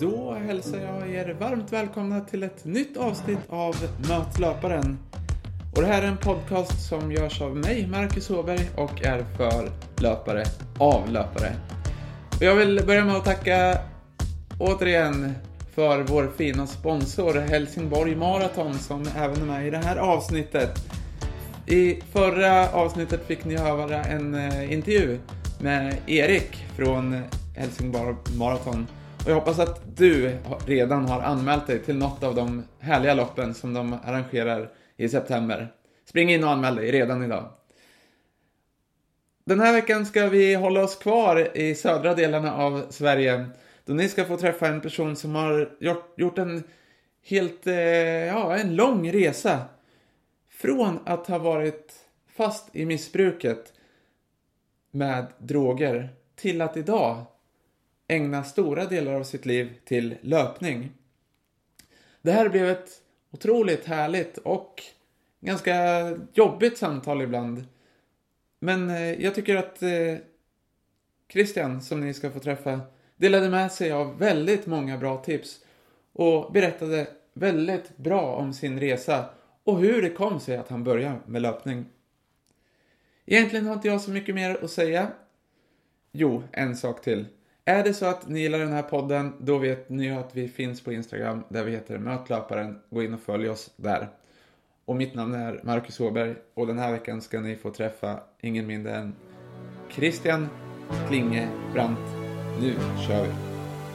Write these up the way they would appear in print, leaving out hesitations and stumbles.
Då hälsar jag er varmt välkomna till ett nytt avsnitt av Möt löparen. Och det här är en podcast som görs av mig, Marcus Åberg, och är för löpare, av löpare. Och jag vill börja med att tacka återigen för vår fina sponsor Helsingborg Marathon, som även är med i det här avsnittet. I förra avsnittet fick ni höra en intervju med Erik från Helsingborg Marathon. Och jag hoppas att du redan har anmält dig till något av de härliga loppen som de arrangerar i september. Spring in och anmäl dig redan idag. Den här veckan ska vi hålla oss kvar i södra delarna av Sverige, då ni ska få träffa en person som har gjort en en lång resa. Från att ha varit fast i missbruket med droger till att idag ägna stora delar av sitt liv till löpning. Det här blev ett otroligt härligt och ganska jobbigt samtal ibland. Men jag tycker att Christian, som ni ska få träffa, delade med sig av väldigt många bra tips och berättade väldigt bra om sin resa och hur det kom sig att han började med löpning. Egentligen har inte jag så mycket mer att säga. Jo, en sak till. Är det så att ni gillar den här podden, då vet ni att vi finns på Instagram där vi heter Mötlöparen. Gå in och följ oss där. Och mitt namn är Marcus Åberg, och den här veckan ska ni få träffa ingen mindre än Christian Klingebrandt. Nu kör vi!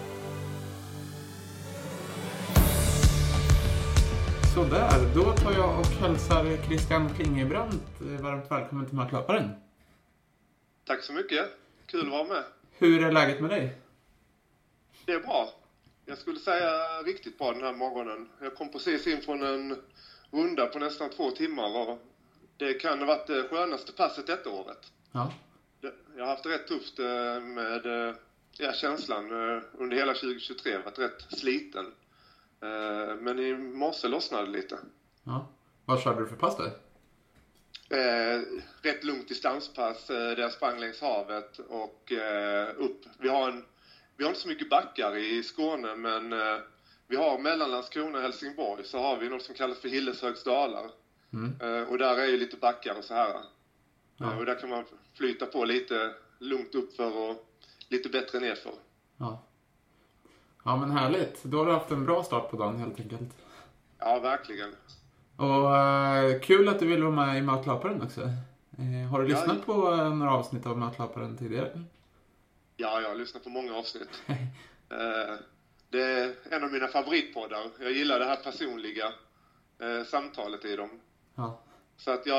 Så där, då tar jag och hälsar Christian Klingebrandt varmt välkommen till Mötlöparen. Tack så mycket, kul att vara med. Hur är läget med dig? Det är bra. Jag skulle säga riktigt bra den här morgonen. Jag kom precis in från en runda på nästan 2 timmar. Och det kan ha varit det skönaste passet detta året. Ja. Jag har haft det rätt tufft med känslan under hela 2023. Jag har varit rätt sliten. Men i morse lossnade det lite. Ja. Vad körde du för pass då? Rätt lugnt distanspass där jag sprang längs havet och upp. Vi har inte så mycket backar i Skåne, men vi har mellan Landskrona och Helsingborg så har vi något som kallas för Hilleshögsdalar. Och där är ju lite backar och så här. Och där kan man flyta på lite lugnt uppför och lite bättre nerför. Ja, men härligt. Då har du haft en bra start på dagen helt enkelt. Ja, verkligen. Och kul att du vill vara med i Mötlöparen också. Har du lyssnat på några avsnitt av Mötlöparen tidigare? Ja, jag har lyssnat på många avsnitt. Det är en av mina favoritpoddar. Jag gillar det här personliga samtalet i dem. Ja. Så att jag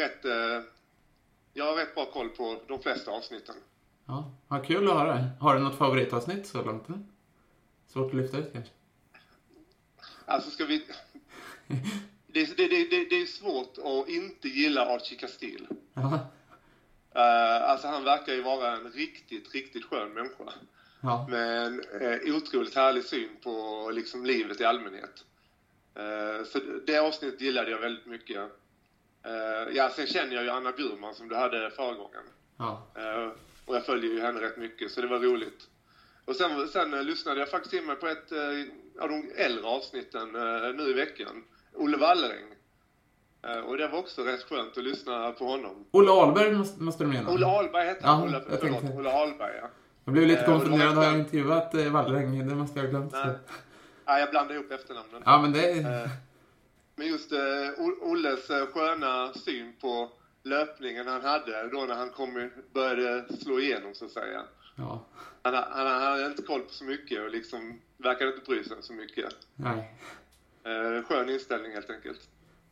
har rätt bra koll på de flesta avsnitten. Ja, vad kul att höra. Har du något favoritavsnitt så långt? Svårt att lyfta ut kanske. Alltså ska vi... Det är svårt att inte gilla Archie Castile. Alltså han verkar ju vara en riktigt skön människa. Ja. Med en otroligt härlig syn på liksom livet i allmänhet. Så det avsnittet gillade jag väldigt mycket. Sen känner jag ju Anna Bjurman som du hade förra gången. Ja. Och jag följer ju henne rätt mycket, så det var roligt. Och sen lyssnade jag faktiskt in mig på ett av de äldre avsnitten nu i veckan. Olle Walleräng. Och det var också rätt skönt att lyssna på honom. Olle Ahlberg måste du mena? Olle Ahlberg heter han. Olle Ahlberg, ja. Jag blev lite konfunderad när jag intervjuat Walleräng. Det måste jag ha glömt. Nej, jag blandade ihop efternamnen. Ja, men det... Men just Olles sköna syn på löpningen han hade då när han började slå igenom, så att säga. Ja. Han hade inte koll på så mycket och liksom verkade inte bry sig så mycket. Nej. Skön inställning helt enkelt.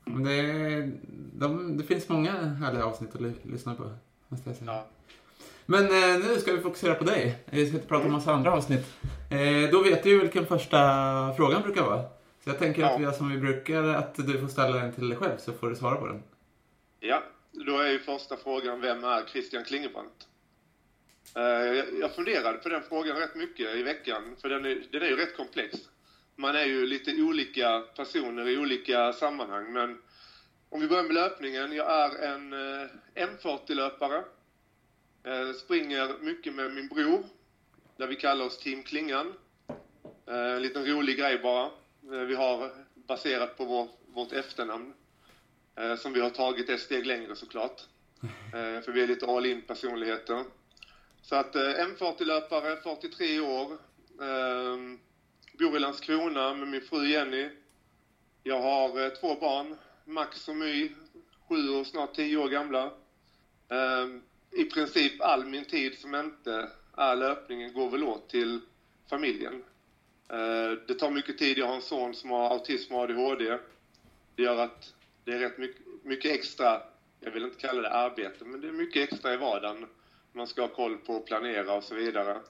Men det finns många härliga avsnitt att lyssna på, måste jag säga. Ja. Men nu ska vi fokusera på dig. Vi ska inte prata om massa andra avsnitt. Då vet du ju vilken första frågan brukar vara. Så jag tänker att vi gör som vi brukar, att du får ställa den till dig själv så får du svara på den. Ja, då är ju första frågan: vem är Christian Klingebrandt? Jag funderade på den frågan rätt mycket i veckan, för den är ju rätt komplex. Man är ju lite olika personer i olika sammanhang, men om vi börjar med löpningen. Jag är en M40-löpare. Springer mycket med min bror, där vi kallar oss Team Klingan. En liten rolig grej bara. Vi har baserat på vårt efternamn. Som vi har tagit ett steg längre såklart. För vi är lite all-in personligheter. Så att M40-löpare, 43 år. Bor i Landskrona med min fru Jenny. Jag har 2 barn, Max och My, 7 och snart 10 år gamla. I princip all min tid som inte är löpningen går väl åt till familjen. Det tar mycket tid. Jag har en son som har autism och ADHD. Det gör att det är rätt mycket extra, jag vill inte kalla det arbete, men det är mycket extra i vardagen. Man ska ha koll på, planera och så vidare.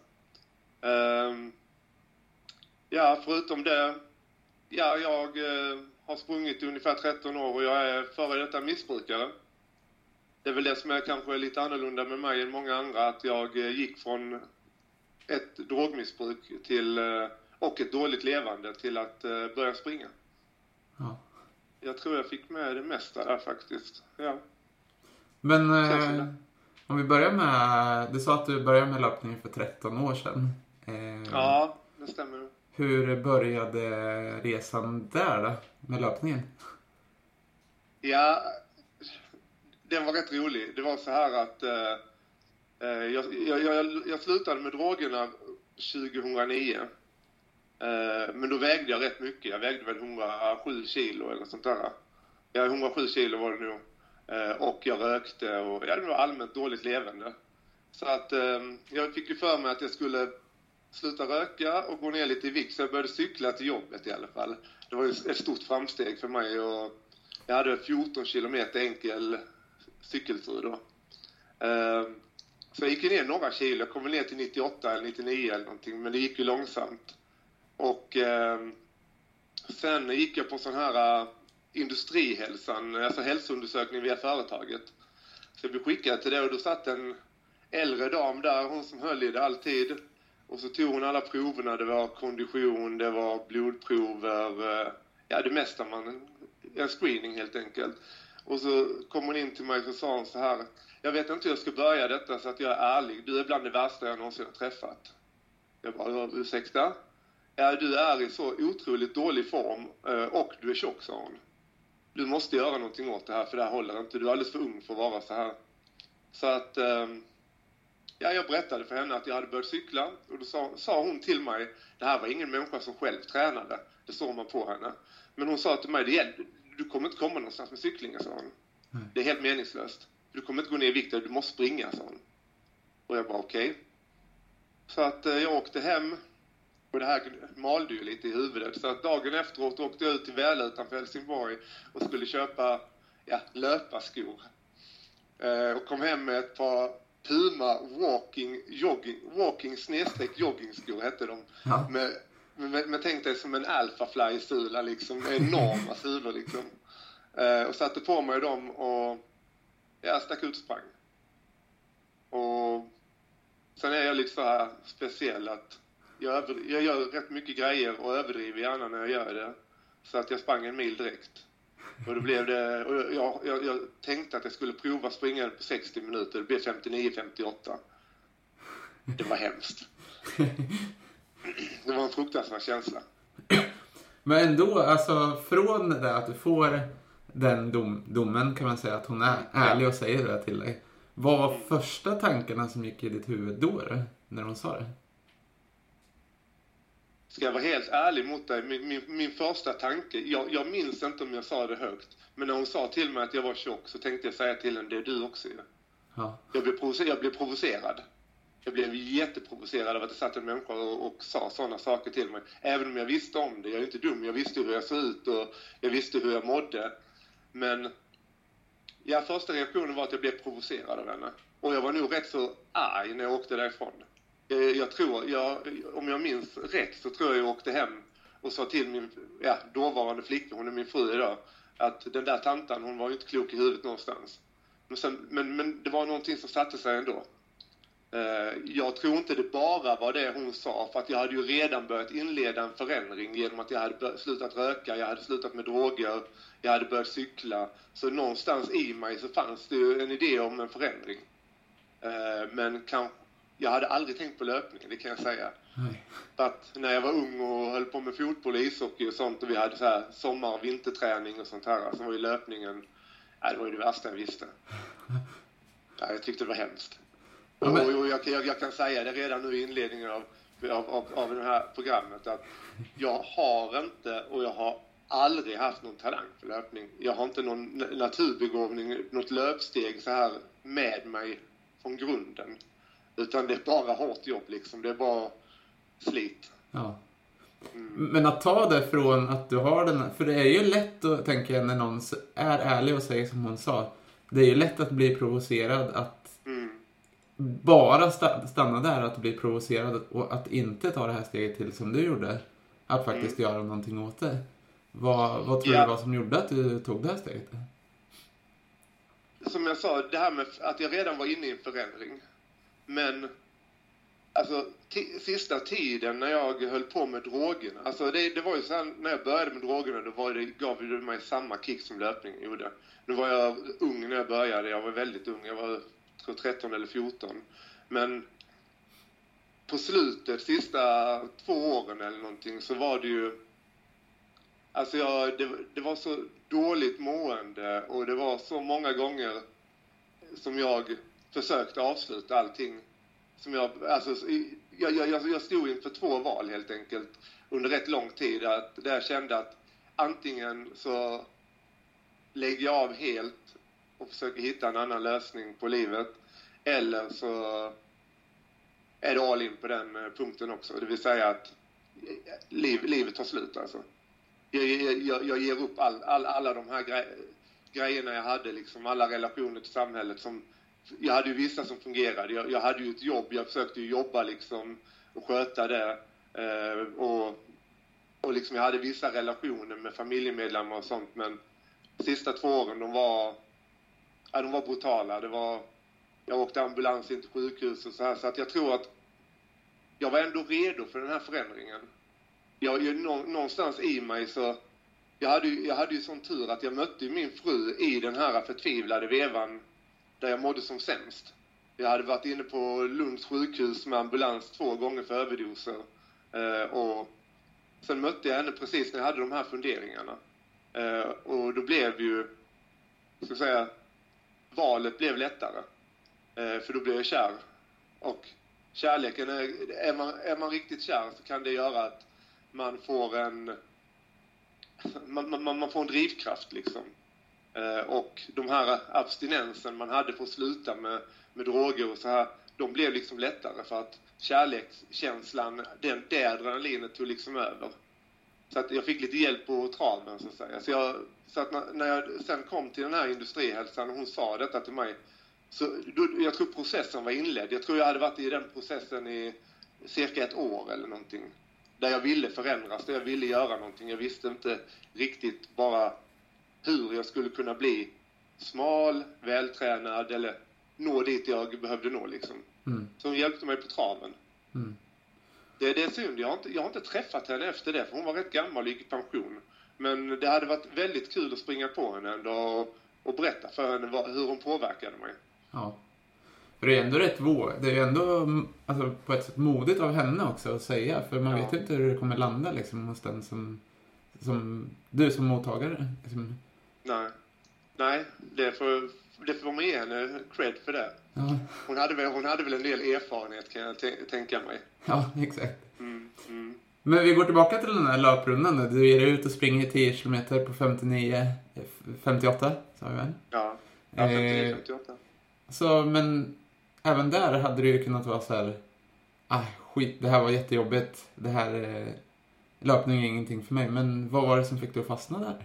Ja, förutom det, ja, jag har sprungit i ungefär 13 år och jag är före detta missbrukare. Det är väl det som är kanske lite annorlunda med mig än många andra, att jag gick från ett drogmissbruk till, och ett dåligt levande till att börja springa. Ja. Jag tror jag fick med det mesta där faktiskt. Ja. Men om vi börjar med, du sa att du började med löpning för 13 år sedan. Ja, det stämmer. Hur började resan där då, med löpningen? Ja, den var rätt rolig. Det var så här att jag slutade med drogerna 2009. Men då vägde jag rätt mycket. Jag vägde väl 107 kilo eller sånt där. Ja, 107 kilo var det nog. Och jag rökte och det var allmänt dåligt levande. Så att jag fick ju för mig att jag skulle sluta röka och gå ner lite i vikt. Så jag började cykla till jobbet i alla fall. Det var ett stort framsteg för mig. Och jag hade 14 kilometer enkel cykeltur då. Så jag gick ner några kilo. Jag kom ner till 98 eller 99 eller någonting. Men det gick ju långsamt. Och sen gick jag på sån här industrihälsan, alltså hälsoundersökning via företaget. Så jag blev skickad till det och då satt en äldre dam där, hon som höll i det alltid. Och så tog hon alla proverna, det var kondition, det var blodprover, ja det mesta en screening helt enkelt. Och så kom hon in till mig och sa hon så här: jag vet inte hur jag ska börja detta så att jag är ärlig, du är bland det värsta jag någonsin har träffat. Jag bara, ursäkta? Ja, du är i så otroligt dålig form och du är tjock, sa hon. Du måste göra någonting åt det här för det här håller inte. Du är alldeles för ung för att vara så här. Så att ja, jag berättade för henne att jag hade börjat cykla. Och då sa hon till mig, det här var ingen människa som själv tränade. Det såg man på henne. Men hon sa till mig, du kommer inte komma någonstans med cyklingen, sa hon. Det är helt meningslöst. Du kommer inte gå ner i vikt, du måste springa, sa hon. Och jag bara okej. Så att jag åkte hem. Och det här malde ju lite i huvudet. Så att dagen efteråt åkte jag ut till Väla utanför Helsingborg och skulle köpa löparskor. Och kom hem med ett par Puma walking/joggingskor hette de. Ja. Med tänk dig som en Alphafly-sula liksom. Med enorma sulor liksom. Och satte på mig dem och stack ut och sprang. Och sen är jag lite så här speciell att jag gör rätt mycket grejer och överdriver gärna när jag gör det. Så att jag sprang en mil direkt. Och då blev det, och jag tänkte att jag skulle prova springa på 60 minuter. Det blev 59-58. Det var hemskt. Det var en fruktansvärd känsla. Men ändå, alltså från det att du får den domen kan man säga att hon är ärlig och säger det till dig. Vad var första tankarna som gick i ditt huvud då när hon sa det? Ska jag vara helt ärlig mot dig, min första tanke, jag minns inte om jag sa det högt, men när hon sa till mig att jag var tjock så tänkte jag säga till henne, det är du också ju. Ja. Jag blev provocerad. Jag blev jätteprovocerad av att det satt en människa och sa sådana saker till mig. Även om jag visste om det, jag är inte dum, jag visste hur jag såg ut och jag visste hur jag mådde. Men första reaktionen var att jag blev provocerad av henne. Och jag var nog rätt så arg när jag åkte därifrån. Jag tror, om jag minns rätt så tror jag åkte hem och sa till min dåvarande flicka, hon är min fru idag, att den där tantan, hon var ju inte klok i huvudet någonstans. Men det var någonting som satte sig ändå. Jag tror inte det bara var det hon sa, för att jag hade ju redan börjat inleda en förändring genom att jag hade slutat röka, jag hade slutat med droger, jag hade börjat cykla. Så någonstans i mig så fanns det ju en idé om en förändring. Men jag hade aldrig tänkt på löpningen, det kan jag säga. Nej. För att när jag var ung och höll på med fotboll och ishockey och sånt, och vi hade så här sommar- och vinterträning och sånt här, så var ju löpningen, det var ju det värsta jag visste. Ja, jag tyckte det var hemskt. Ja, men... Och jag kan säga det redan nu i inledningen av det här programmet, att jag har inte, och jag har aldrig haft någon talang för löpning. Jag har inte någon naturbegåvning, något löpsteg så här med mig från grunden. Utan det är bara hårt jobb liksom. Det är bara slit. Ja. Men att ta det från att du har den... För det är ju lätt att tänka när någon är ärlig och säger som hon sa. Det är ju lätt att bli provocerad att bara stanna där, att bli provocerad och att inte ta det här steget till som du gjorde. Att faktiskt göra någonting åt det. Vad tror du var som gjorde att du tog det här steget? Som jag sa, det här med att jag redan var inne i en förändring. Men alltså sista tiden när jag höll på med drogerna, alltså det var ju så här, när jag började med drogerna, då gav det mig samma kick som löpningen gjorde. Nu var jag ung när jag började, jag var väldigt ung, jag var 13 eller 14. Men på slutet, sista 2 åren eller någonting, så var det ju, alltså det var så dåligt mående, och det var så många gånger som jag försökte avsluta allting. Som jag stod inför 2 val helt enkelt under rätt lång tid, där jag kände att antingen så lägger jag av helt och försöker hitta en annan lösning på livet, eller så är det all in på den punkten också. Det vill säga att livet tar slut alltså. Jag ger upp alla de här grejerna jag hade, liksom alla relationer till samhället som... Jag hade ju vissa som fungerade. Jag hade ju ett jobb. Jag försökte ju jobba liksom och sköta det. Och liksom jag hade vissa relationer med familjemedlemmar och sånt. Men de sista 2 åren, de var brutala. Jag åkte ambulans in till sjukhus och så här. Så att jag tror att jag var ändå redo för den här förändringen. Någonstans i mig så... Jag hade ju sån tur att jag mötte min fru i den här förtvivlade vevan där jag mådde som sämst. Jag hade varit inne på Lunds sjukhus med ambulans 2 gånger för överdoser. Och sen mötte jag henne precis när jag hade de här funderingarna. Och då blev ju, ska jag säga, valet blev lättare. För då blev jag kär. Och kärleken, är man riktigt kär, så kan det göra att man får man får en drivkraft liksom. Och de här abstinensen man hade för att sluta med droger och så här, de blev liksom lättare för att kärlekskänslan, det adrenalinet tog liksom över. Så att jag fick lite hjälp på traven, så att säga. Så att när jag sen kom till den här industrihälsan och hon sa detta till mig, jag tror processen var inledd. Jag tror jag hade varit i den processen i cirka 1 år eller någonting. Där jag ville förändras, där jag ville göra någonting. Jag visste inte riktigt bara hur jag skulle kunna bli smal, vältränad eller nå dit jag behövde nå liksom. Så hon hjälpte mig på traven. Det är synd, jag har inte träffat henne efter det, för hon var rätt gammal och gick i pension. Men det hade varit väldigt kul att springa på henne ändå och berätta för henne hur hon påverkade mig. Ja. För det är ändå det är ju ändå alltså, på ett sätt modigt av henne också att säga. För man vet inte hur det kommer landa liksom, hos den som du som mottagare. Liksom. Nej, det får man ge henne cred för det. Ja. Hon hade väl en del erfarenhet, kan jag tänka mig. Ja, exakt. Men vi går tillbaka till den här löprundan. Du ger ut och springer 10 kilometer på 58, sa vi väl? Ja, 59-58. Så, men även där hade det ju kunnat vara så här: skit, det här var jättejobbigt. Det här löpning är ingenting för mig. Men vad var det som fick dig att fastna där?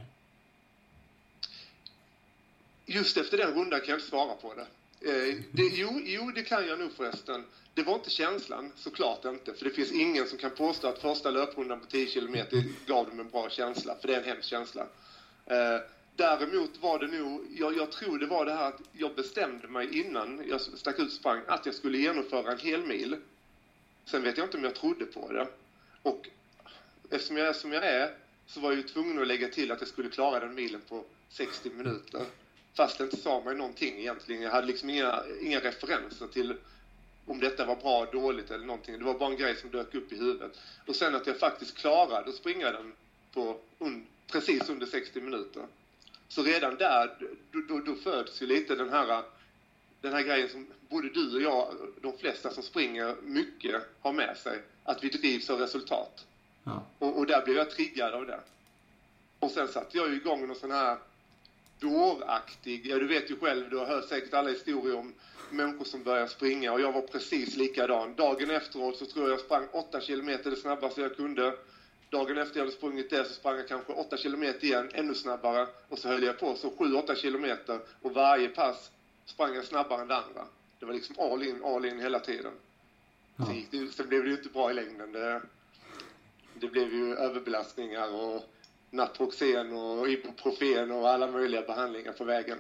Just efter den rundan kan jag inte svara på det. Jo, det kan jag nog förresten. Det var inte känslan, såklart inte. För det finns ingen som kan påstå att första löprundan på 10 kilometer gav dem en bra känsla. För det är en hemsk känsla. Däremot var det nog, jag tror det var det här att jag bestämde mig innan jag stack ut sprang att jag skulle genomföra en hel mil. Sen vet jag inte om jag trodde på det. Och eftersom jag är som jag är, så var jag ju tvungen att lägga till att jag skulle klara den milen på 60 minuter. Fast det inte sa mig någonting egentligen. Jag hade liksom inga referenser till om detta var bra, dåligt eller någonting. Det var bara en grej som dök upp i huvudet. Och sen att jag faktiskt klarade att springa den på precis under 60 minuter. Så redan där, då föds ju lite den här grejen som både du och jag, de flesta som springer mycket, har med sig. Att vi drivs av resultat. Ja. Och där blev jag triggad av det. Och sen satt jag ju igång någon sån här dåraktig, ja du vet ju själv, du har hört säkert alla historier om människor som börjar springa, och jag var precis likadan. Dagen efteråt så tror jag sprang 8 kilometer det snabbaste jag kunde. Dagen efter jag hade sprungit det så sprang jag kanske 8 kilometer igen, ännu snabbare. Och så höll jag på så 7-8 kilometer, och varje pass sprang jag snabbare än det andra. Det var liksom all in hela tiden. Ja. Sen blev det ju inte bra i längden. Det blev ju överbelastningar och Naproxen och Ibuprofen och alla möjliga behandlingar på vägen.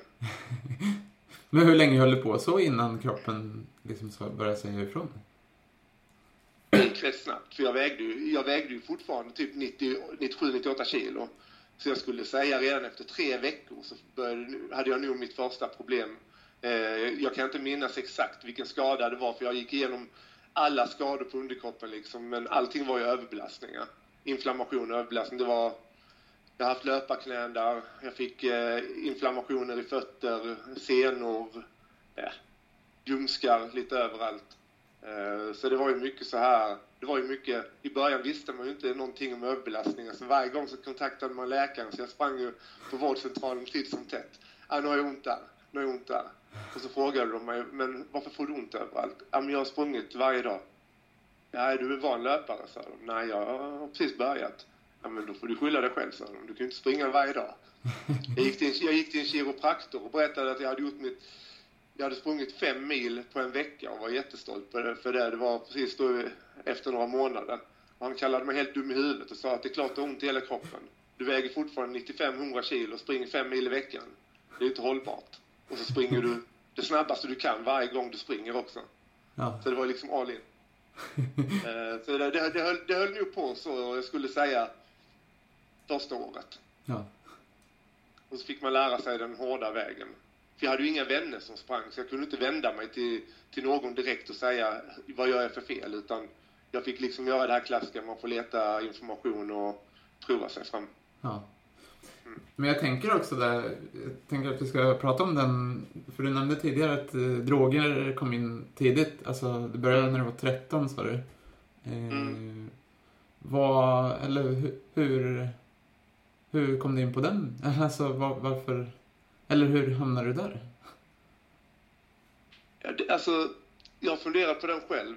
Men hur länge höll du på så innan kroppen liksom började säga ifrån? Det gick rätt snabbt, för jag vägde ju fortfarande typ 97-98 kilo. Så jag skulle säga redan efter 3 veckor så hade jag nog mitt första problem. Jag kan inte minnas exakt vilken skada det var, för jag gick igenom alla skador på underkroppen liksom, men allting var ju överbelastningar. Inflammation och överbelastning, jag har haft löparknän där, jag fick inflammationer i fötter, senor, ljumskar lite överallt. Så det var ju mycket så här, i början visste man ju inte någonting om överbelastningar, så varje gång så kontaktade man läkaren, så jag sprang ju på vårdcentralen titt som tätt. Nu har jag ont där. Och så frågade de mig, men varför får du ont överallt? Men jag har sprungit varje dag. Nej, du är van löpare, sa de. Nej, jag har precis börjat. Men då får du skylla dig själv, sa de. Du kan ju inte springa varje dag. Jag gick till en kiropraktor och berättade att jag hade sprungit 5 mil på en vecka och var jättestolt för det. Det var precis då efter några månader. Och han kallade mig helt dum i huvudet och sa att det är klart att ont i hela kroppen. Du väger fortfarande 95-100 kilo och springer 5 mil i veckan. Det är inte hållbart. Och så springer du det snabbaste du kan varje gång du springer också. Ja. Så det var liksom all in. Så det höll nog på så, jag skulle säga, första året. Ja. Och så fick man lära sig den hårda vägen. För jag hade ju inga vänner som sprang, så jag kunde inte vända mig till någon direkt och säga vad gör jag för fel. Utan jag fick liksom göra det här klassiska, man får leta information och prova sig fram. Ja. Men jag tänker också jag tänker att vi ska prata om den, för du nämnde tidigare att droger kom in tidigt, alltså det började när du var 13, sa du. Hur kom du in på den? Alltså varför, eller hur hamnade du där? Alltså, jag funderar på den själv.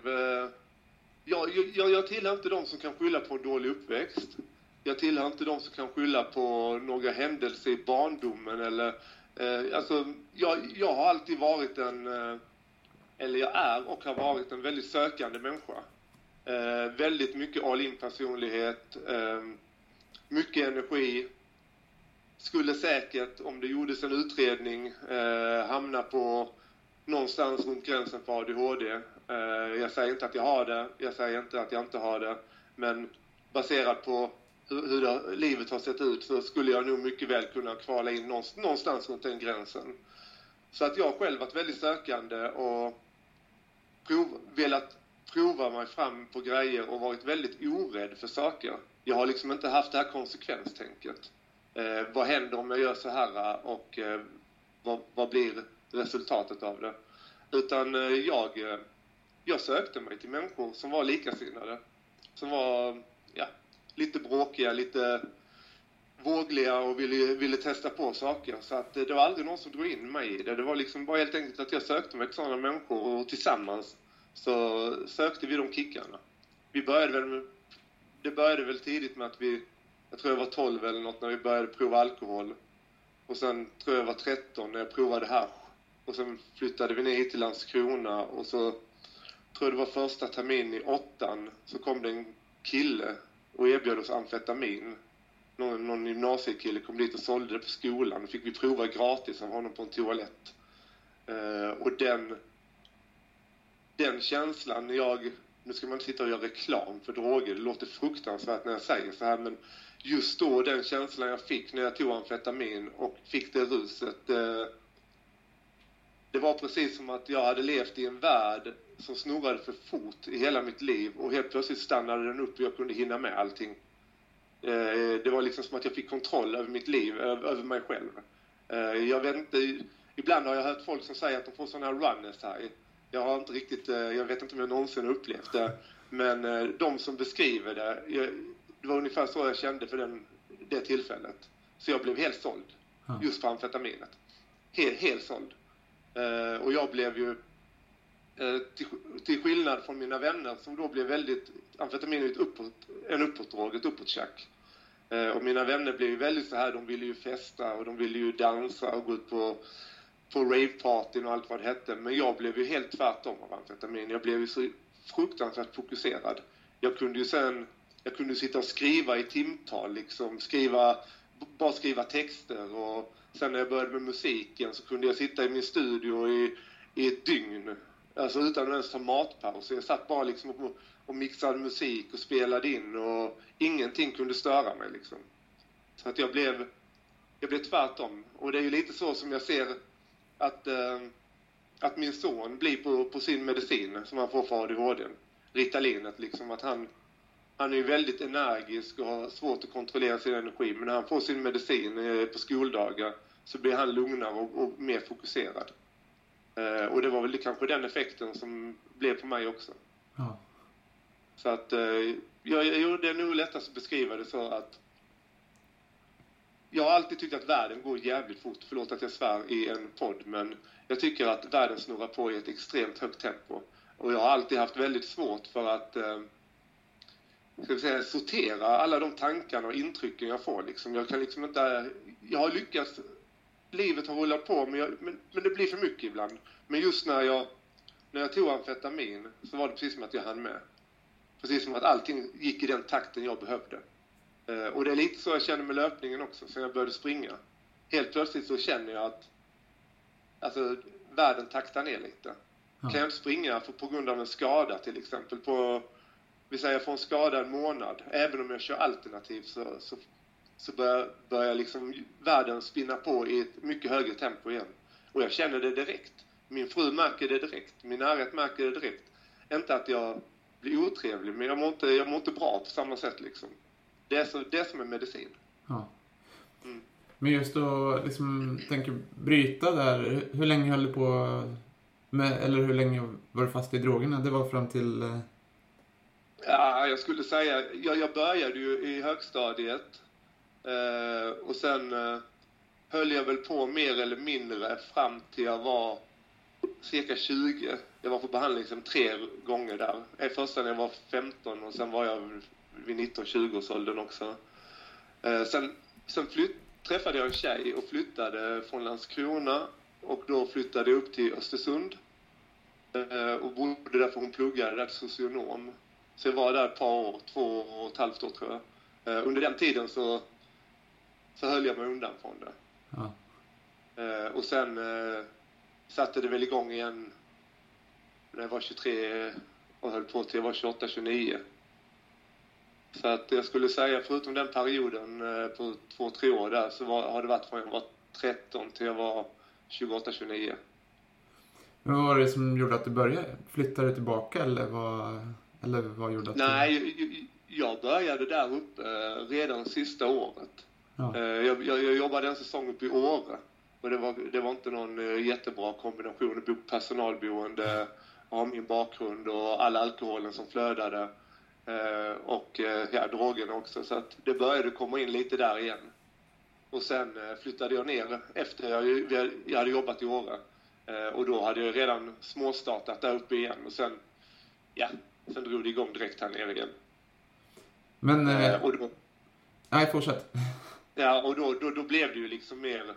Jag tillhör inte de som kan skylla på en dålig uppväxt. Jag tillhör inte de som kan skylla på några händelser i barndomen eller jag har alltid varit jag är och har varit en väldigt sökande människa. Väldigt mycket all-in personlighet, mycket energi. Skulle säkert, om det gjordes en utredning, hamna på någonstans runt gränsen för ADHD. Jag säger inte att jag har det, jag säger inte att jag inte har det, men baserat på hur livet har sett ut så skulle jag nog mycket väl kunna kvala in någonstans runt den gränsen. Så att jag själv varit väldigt sökande och velat prova mig fram på grejer och varit väldigt orädd för saker. Jag har liksom inte haft det här konsekvenstänket. Vad händer om jag gör så här och vad blir resultatet av det? Utan jag sökte mig till människor som var likasinnade. Som var lite bråkiga, lite vågliga och ville testa på saker. Så att det var aldrig någon som drog in mig i det. Det var liksom bara helt enkelt att jag sökte mig till sådana människor och tillsammans så sökte vi de kickarna. Det började väl tidigt med att jag tror jag var 12 eller något när vi började prova alkohol. Och sen tror jag var 13 när jag provade hasch. Och sen flyttade vi ner hit till Landskrona och så tror jag det var första termin i 8:an så kom det en kille och erbjöd oss amfetamin. Någon gymnasiekille kom dit och sålde det på skolan. Då fick vi prova gratis av honom på en toalett. Och den känslan, nu ska man inte sitta och göra reklam för droger. Det låter fruktansvärt när jag säger så här, men just då den känslan jag fick när jag tog amfetamin och fick det ruset, det var precis som att jag hade levt i en värld som snurrade för fort i hela mitt liv. Och helt plötsligt stannade den upp och jag kunde hinna med allting. Det var liksom som att jag fick kontroll över mitt liv, över mig själv. Jag vet inte, ibland har jag hört folk som säger att de får sådana här runners här. Jag vet inte om jag någonsin har upplevt det. Men de som beskriver det, det var ungefär så jag kände för det tillfället. Så jag blev helt såld, just på amfetaminet. Helt såld. Och jag blev ju, till skillnad från mina vänner som då blev väldigt, amfetamin är en uppåtdrog, ett uppåtchack. Och mina vänner blev ju väldigt så här, de ville ju festa och de ville ju dansa och gå ut på ravepartyn och allt vad det hette. Men jag blev ju helt tvärtom av amfetamin. Jag blev ju så fruktansvärt fokuserad. Jag kunde ju sitta och skriva i timtal, liksom bara skriva texter. Och sen när jag började med musiken så kunde jag sitta i min studio i ett dygn. Alltså utan att ens ta matpaus. Jag satt bara liksom och mixade musik och spelade in och ingenting kunde störa mig liksom. Så att jag blev tvärtom. Och det är ju lite så som jag ser att min son blir på sin medicin som han får för ADHD. Ritalinet liksom, att han är ju väldigt energisk och har svårt att kontrollera sin energi. Men när han får sin medicin på skoldagar så blir han lugnare och mer fokuserad. Och det var väl kanske den effekten som blev på mig också. Ja. Så att det är nog lättast att beskriva det så att jag har alltid tyckt att världen går jävligt fort. Förlåt att jag svär i en podd, men jag tycker att världen snurrar på i ett extremt högt tempo. Och jag har alltid haft väldigt svårt för att sortera alla de tankarna och intrycken jag får. Liksom. Jag kan liksom inte... Jag har lyckats... Livet har rullat på, men det blir för mycket ibland. Men just när jag tog amfetamin så var det precis som att jag hann med. Precis som att allting gick i den takten jag behövde. Och det är lite så jag känner med löpningen också, sen jag började springa. Helt plötsligt så känner jag att världen taktar ner lite. Kan jag inte springa på grund av en skada till exempel vi säger jag får en skada en månad, även om jag kör alternativ så börjar liksom världen spinna på i ett mycket högre tempo igen. Och jag känner det direkt. Min fru märker det direkt. Min närhet märker det direkt. Inte att jag blir otrevlig, men jag mår inte bra på samma sätt liksom. Det är som en medicin. Ja. Mm. Men just då liksom tänker bryta där, hur länge höll du på med, eller hur länge var du fast i drogerna? Det var fram till... Ja, jag skulle säga, jag började ju i högstadiet och sen höll jag väl på mer eller mindre fram till jag var cirka 20. Jag var på behandling 3 gånger där. Först när jag var 15 och sen var jag vid 19-20 års åldern också. Sen träffade jag en tjej och flyttade från Landskrona och då flyttade jag upp till Östersund och bodde där för hon pluggade där till socionom. Så jag var där ett par år, 2,5 år tror jag. Under den tiden så höll jag mig undan från det. Ja. Och sen satte det väl igång igen när jag var 23 och höll på till jag var 28-29. Så att jag skulle säga, förutom den perioden på 2-3 år där, så har det varit från jag var 13 till jag var 28-29. Men vad var det som gjorde att du började? Flyttade du tillbaka eller vad gjorde att Nej, jag började där uppe redan sista året. Ja. Jag jobbade en säsong uppe i Åre. Och det var inte någon jättebra kombination att bo på personalboende, ha min bakgrund och all alkoholen som flödade. Och drogerna också. Så att det började komma in lite där igen. Och sen flyttade jag ner efter jag hade jobbat i Åre. Och då hade jag redan småstartat där uppe igen. Och sen drog det igång direkt här nere igen. Men... Nej, fortsätt. Ja, och då blev det ju liksom mer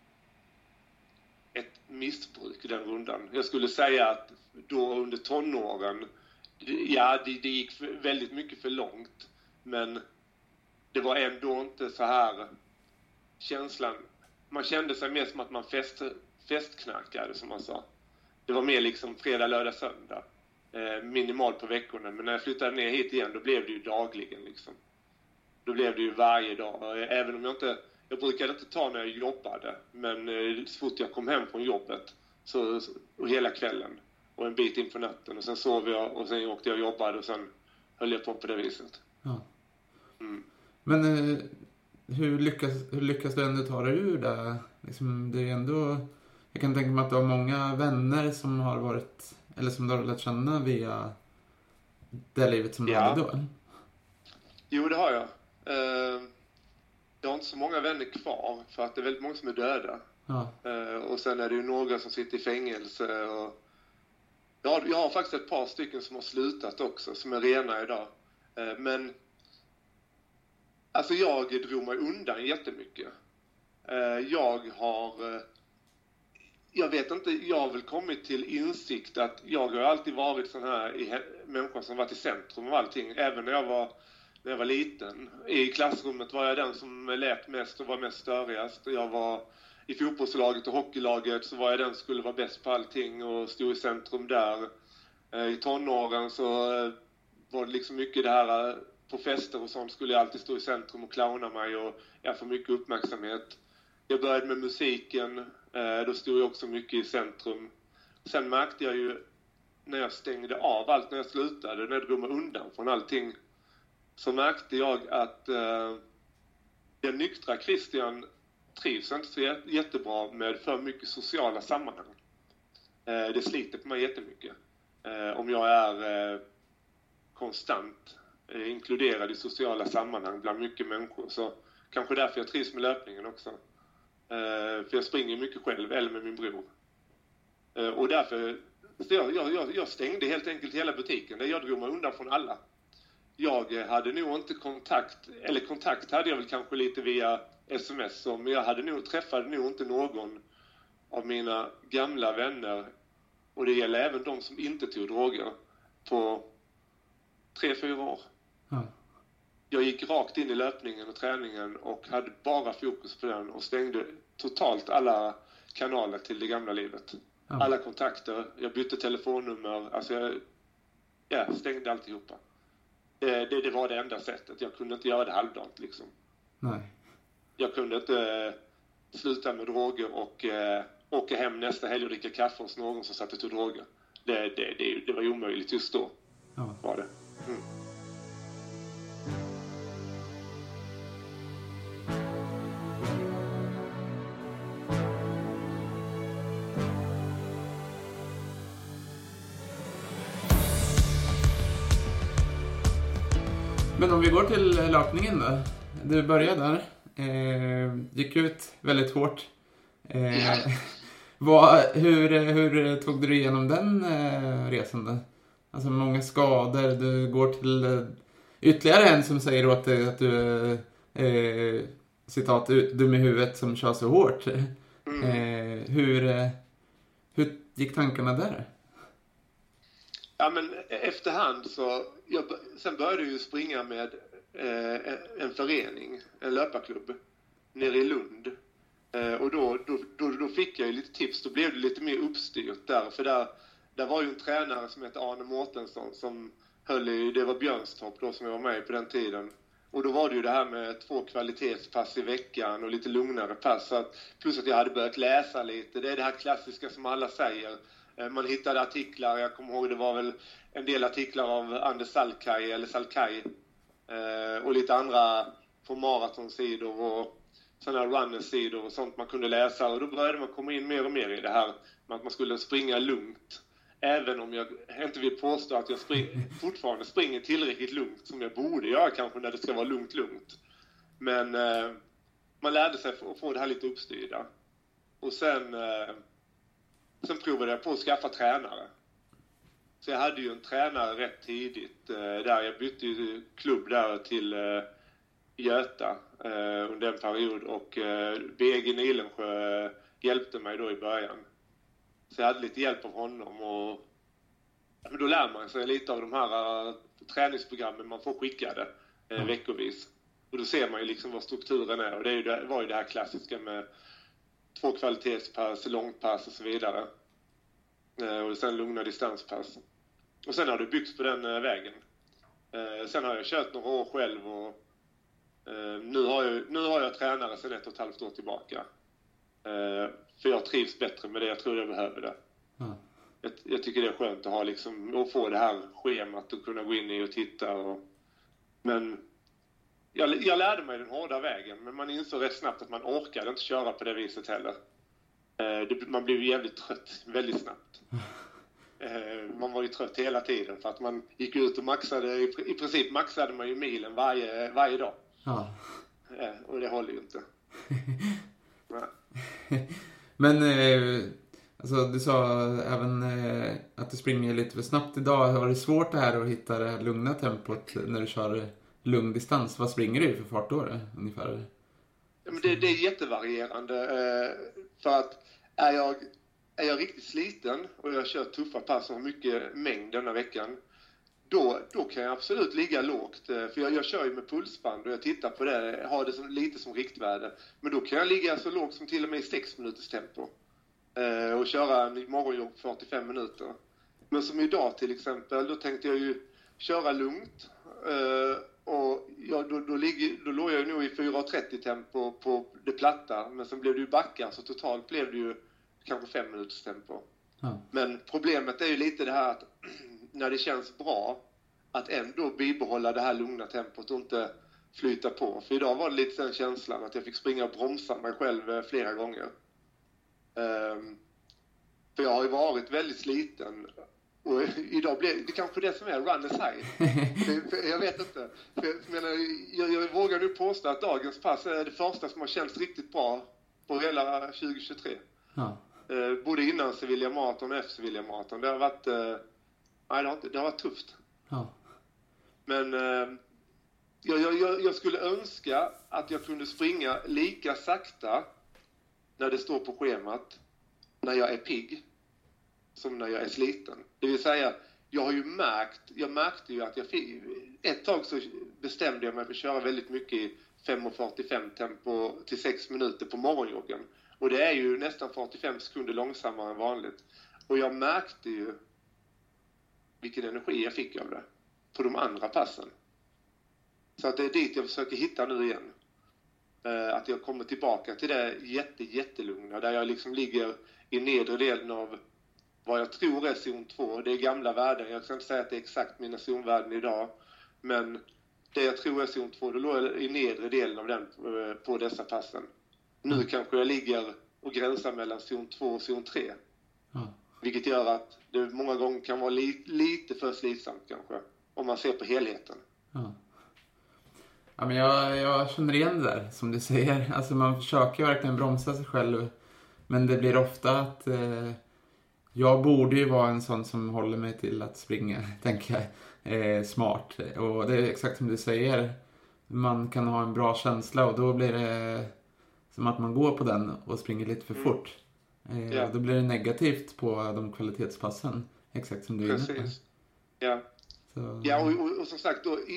ett missbruk i den rundan. Jag skulle säga att då under tonåren, det gick väldigt mycket för långt. Men det var ändå inte så här känslan. Man kände sig mer som att man festknarkade, som man sa. Det var mer liksom fredag, lördag, söndag. Minimalt på veckorna. Men när jag flyttade ner hit igen, då blev det ju dagligen liksom. Då blev det ju varje dag. Även om jag brukade inte ta när jag jobbade. Men så fort jag kom hem från jobbet och hela kvällen och en bit in på natten. Och sen sov jag och sen åkte jag och jobbade och sen höll jag på det viset. Ja. Men hur lyckas du ändå ta dig ur det? Liksom, det är ändå... Jag kan tänka mig att du har många vänner som har varit... Eller som du har lärt känna via det livet som du hade då. Jo, det har jag. Jag har inte så många vänner kvar för att det är väldigt många som är döda. Ja. Och sen är det ju några som sitter i fängelse. Och... Jag har faktiskt ett par stycken som har slutat också, som är rena idag. Men alltså jag drog mig undan jättemycket. Jag vet inte, jag har väl kommit till insikt att jag har alltid varit sån här människa som varit i centrum av allting. Även när jag var liten. I klassrummet var jag den som lät mest och var mest störigast. Jag var i fotbollslaget och hockeylaget så var jag den som skulle vara bäst på allting och stod i centrum där. I tonåren så var det liksom mycket det här på fester och sånt skulle jag alltid stå i centrum och clowna mig och jag får mycket uppmärksamhet. Jag började med musiken, då stod jag också mycket i centrum. Sen märkte jag ju när jag stängde av allt, när jag slutade, när jag drog mig undan från allting, så märkte jag att den nyktra Christian trivs inte så jättebra med för mycket sociala sammanhang. Det sliter på mig jättemycket. Om jag är konstant inkluderad i sociala sammanhang bland mycket människor, så kanske därför jag trivs med löpningen också. För jag springer mycket själv eller med min bror. Och därför jag stängde helt enkelt hela butiken. Jag drog mig undan från alla. Jag hade nog inte kontakt hade jag väl kanske lite via sms, men jag träffade nog inte någon av mina gamla vänner, och det gäller även de som inte tog droger, på 3-4 år. Ja. Jag gick rakt in i löpningen och träningen och hade bara fokus på den och stängde totalt alla kanaler till det gamla livet. Ja. Alla kontakter, jag bytte telefonnummer, alltså jag stängde alltihopa. Det var det enda sättet. Jag kunde inte göra det halvdant liksom. Nej. Jag kunde inte sluta med droger och åka hem nästa helg och dricka kaffe hos någon som satt och tog droger. Det var omöjligt just då. Ja. Var det. Men om vi går till löpningen då. Du började där. Gick ut väldigt hårt. Hur tog du igenom den resan då? Alltså många skador. Du går till ytterligare en som säger åt dig att du citat, dum i huvudet som kör så hårt. Hur gick tankarna där? Ja, men efterhand så... Sen började jag ju springa med en förening, en löparklubb, nere i Lund. Och då fick jag ju lite tips. Då blev det lite mer uppstyrt där. För där var ju en tränare som heter Arne Mårtensson som det var Björnstorp då som jag var med på den tiden. Och då var det ju det här med 2 kvalitetspass i veckan och lite lugnare pass. Plus att jag hade börjat läsa lite. Det är det här klassiska som alla säger. Man hittade artiklar, jag kommer ihåg det var väl en del artiklar av Anders Salkai och lite andra från maratonsidor och sådana runnersidor och sånt man kunde läsa. Och då började man komma in mer och mer i det här med att man skulle springa lugnt. Även om jag inte vill påstå att jag fortfarande springer tillräckligt lugnt som jag borde göra kanske när det ska vara lugnt. Men man lärde sig att få det här lite uppstyrda. Och sen provade jag på att skaffa tränare. Så jag hade ju en tränare rätt tidigt där. Jag bytte ju klubb där till Göta under en period. Och BG Nilensjö hjälpte mig då i början. Så jag hade lite hjälp av honom. Och då lär man sig lite av de här träningsprogrammen man får skickade veckovis. Och då ser man ju liksom vad strukturen är. Och det var ju det här klassiska med 2 kvalitetspass, långpass och så vidare. Och sen lugna distanspass. Och sen har det byggts på den vägen. Sen har jag kört några år själv och nu har jag tränare sedan 1,5 år tillbaka. För jag trivs bättre med det, jag tror jag behöver det. Jag tycker det är skönt att ha liksom, att få det här schemat och kunna gå in i och titta. Men jag lärde mig den hårda vägen, men man insåg rätt snabbt att man orkade inte köra på det viset heller. Man blev jävligt trött väldigt snabbt. Man var ju trött hela tiden för att man gick ut och maxade, i princip maxade man ju milen varje dag. Ja. Och det håller ju inte. Men alltså, du sa även att du springer lite för snabbt idag. Har det svårt det här att hitta det här lugna tempot när du kör lugn distans? Vad springer du för fart då ungefär? Ja, men det är jättevarierande. För att är jag riktigt sliten och jag kör tuffa pass och har mycket mängd denna veckan, då kan jag absolut ligga lågt. För jag kör ju med pulsband och jag tittar på det, har det lite som riktvärde. Men då kan jag ligga så lågt som till och med i 6 minuters tempo. Och köra en morgonjobb 45 minuter. Men som idag till exempel, då tänkte jag ju köra lugnt. Och då låg jag nog i 4.30 tempo på det platta. Men sen blev det ju backar, så totalt blev det ju kanske 5 minuters tempo. Men problemet är ju lite det här att när det känns bra att ändå bibehålla det här lugna tempot och inte flyta på. För idag var det lite den känslan att jag fick springa och bromsa mig själv flera gånger. För jag har ju varit väldigt sliten. Och idag blir det kanske det som är runners high. Jag vet inte. Jag vågar nu påstå att dagens pass är det första som har känts riktigt bra på hela 2023. Både innan Sevilla Marathon och efter Sevilla Marathon. Det har varit... det har varit tufft. Men jag skulle önska att jag kunde springa lika sakta när det står på schemat när jag är pigg som när jag är sliten. Det vill säga, jag märkte ju att ett tag så bestämde jag mig för att köra väldigt mycket i 5:45 tempo till 6 minuter på morgonjoggen. Och det är ju nästan 45 sekunder långsammare än vanligt. Och jag märkte ju vilken energi jag fick av det på de andra passen. Så att det är dit jag försöker hitta nu igen. Att jag kommer tillbaka till det jättelugna. Där jag liksom ligger i nedre delen av vad jag tror är zon 2. Det är gamla värden. Jag kan inte säga att det är exakt mina zonvärden idag. Men det jag tror är zon 2, då låg jag i nedre delen av den på dessa passen. Nu kanske jag ligger och gränsar mellan zon 2 och zon 3. Vilket gör att det många gånger kan vara lite för slitsamt kanske. Om man ser på helheten. Ja, men jag känner igen det där, som du säger. Alltså man försöker verkligen bromsa sig själv. Men det blir ofta att jag borde ju vara en sån som håller mig till att springa, tänker jag, smart. Och det är exakt som du säger. Man kan ha en bra känsla och då blir det som att man går på den och springer lite för fort. Och då blir det negativt på de kvalitetspassen. Exakt som du är inne på. Ja. Så. Ja, och som sagt då,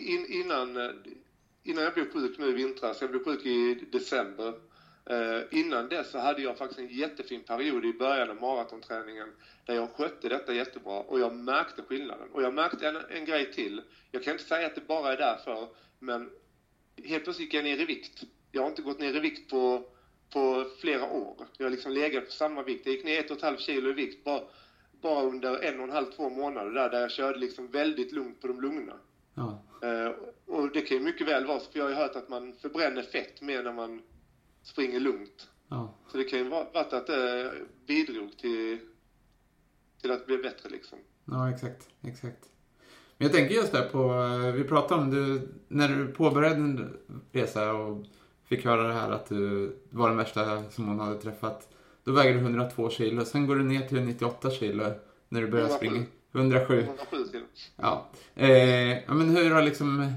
innan jag blev sjuk nu i vintras, jag blev sjuk i december. Innan dess så hade jag faktiskt en jättefin period i början av maratonträningen där jag skötte detta jättebra och jag märkte skillnaden. Och jag märkte en grej till. Jag kan inte säga att det bara är därför, men helt plötsligt gick jag ner i vikt. Jag har inte gått ner i vikt på flera år. Jag har liksom legat på samma vikt. Jag gick ner 1,5 kilo i vikt bara under 1,5-2 månader där jag körde liksom väldigt lugnt på de lugna. Och det kan ju mycket väl vara så, för jag har ju hört att man förbränner fett mer när man springer lugnt. Så det kan ju vara att det bidrog till att bli bättre liksom. Ja, exakt. Men jag tänker just där på, vi pratade om när du påbörjade din resa och fick höra det här att du var den värsta som hon hade träffat. Då väger du 102 kilo. Sen går du ner till 98 kilo när du börjar springa. 107 kilo. Ja. Men hur har liksom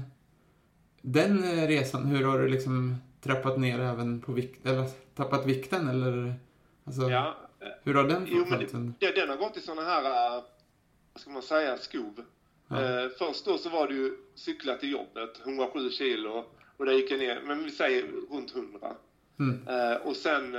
den resan, hur har du liksom trappat ner även på vikt, eller tappat vikten, eller alltså, hur har den den har gått i såna här, vad ska man säga, skov. Först då så var det ju cykla till jobbet, 107 kilo, och där gick jag ner, men vi säger runt 100. Och sen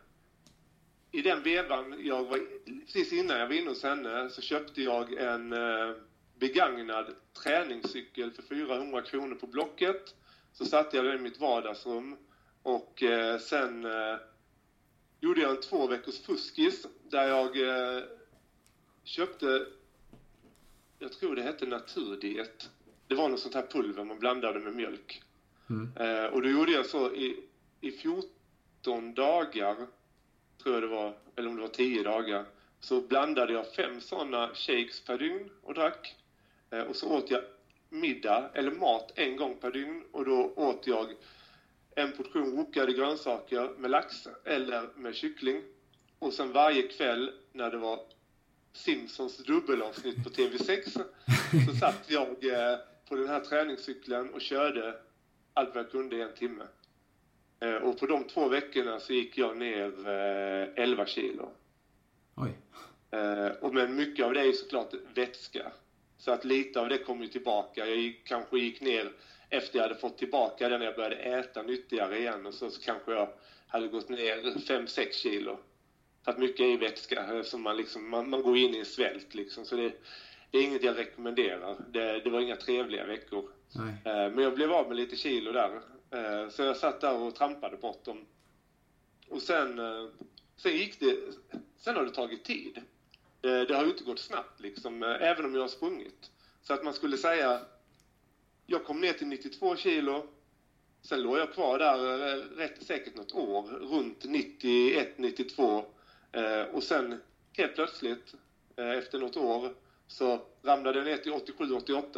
i den vevan, precis innan jag var inne hos henne, så köpte jag en begagnad träningscykel för 400 kronor på Blocket. Så satte jag den i mitt vardagsrum och sen gjorde jag en 2 veckors fuskis där jag köpte, jag tror det hette naturdiet. Det var något sånt här pulver man blandade med mjölk. Och då gjorde jag så i 14 dagar, tror jag det var, eller om det var 10 dagar, så blandade jag 5 sådana shakes per dygn och drack. Och så åt jag middag eller mat en gång per dygn, och då åt jag en portion wokade grönsaker med lax eller med kyckling. Och sen varje kväll när det var Simpsons dubbelavsnitt på TV6 så satt jag på den här träningscykeln och körde allt vad jag kunde i 1 timme. Och på de 2 veckorna så gick jag ner 11 kilo. Oj. Men mycket av det är ju såklart vätska. Så att lite av det kom ju tillbaka. Jag kanske gick ner efter jag hade fått tillbaka den när jag började äta nyttigare igen. Och så kanske jag hade gått ner 5-6 kilo. För att mycket är vätska. Så man går in i en svält liksom. Så det är inget jag rekommenderar. Det var inga trevliga veckor. Nej. Men jag blev av med lite kilo där. Så jag satt där och trampade bort dem. Och sen har det tagit tid. Det har ju inte gått snabbt liksom, även om jag har sprungit. Så att man skulle säga, jag kom ner till 92 kilo. Sen låg jag kvar där rätt säkert något år, runt 91-92. Och sen helt plötsligt, efter något år, så ramlade jag ner till 87-88.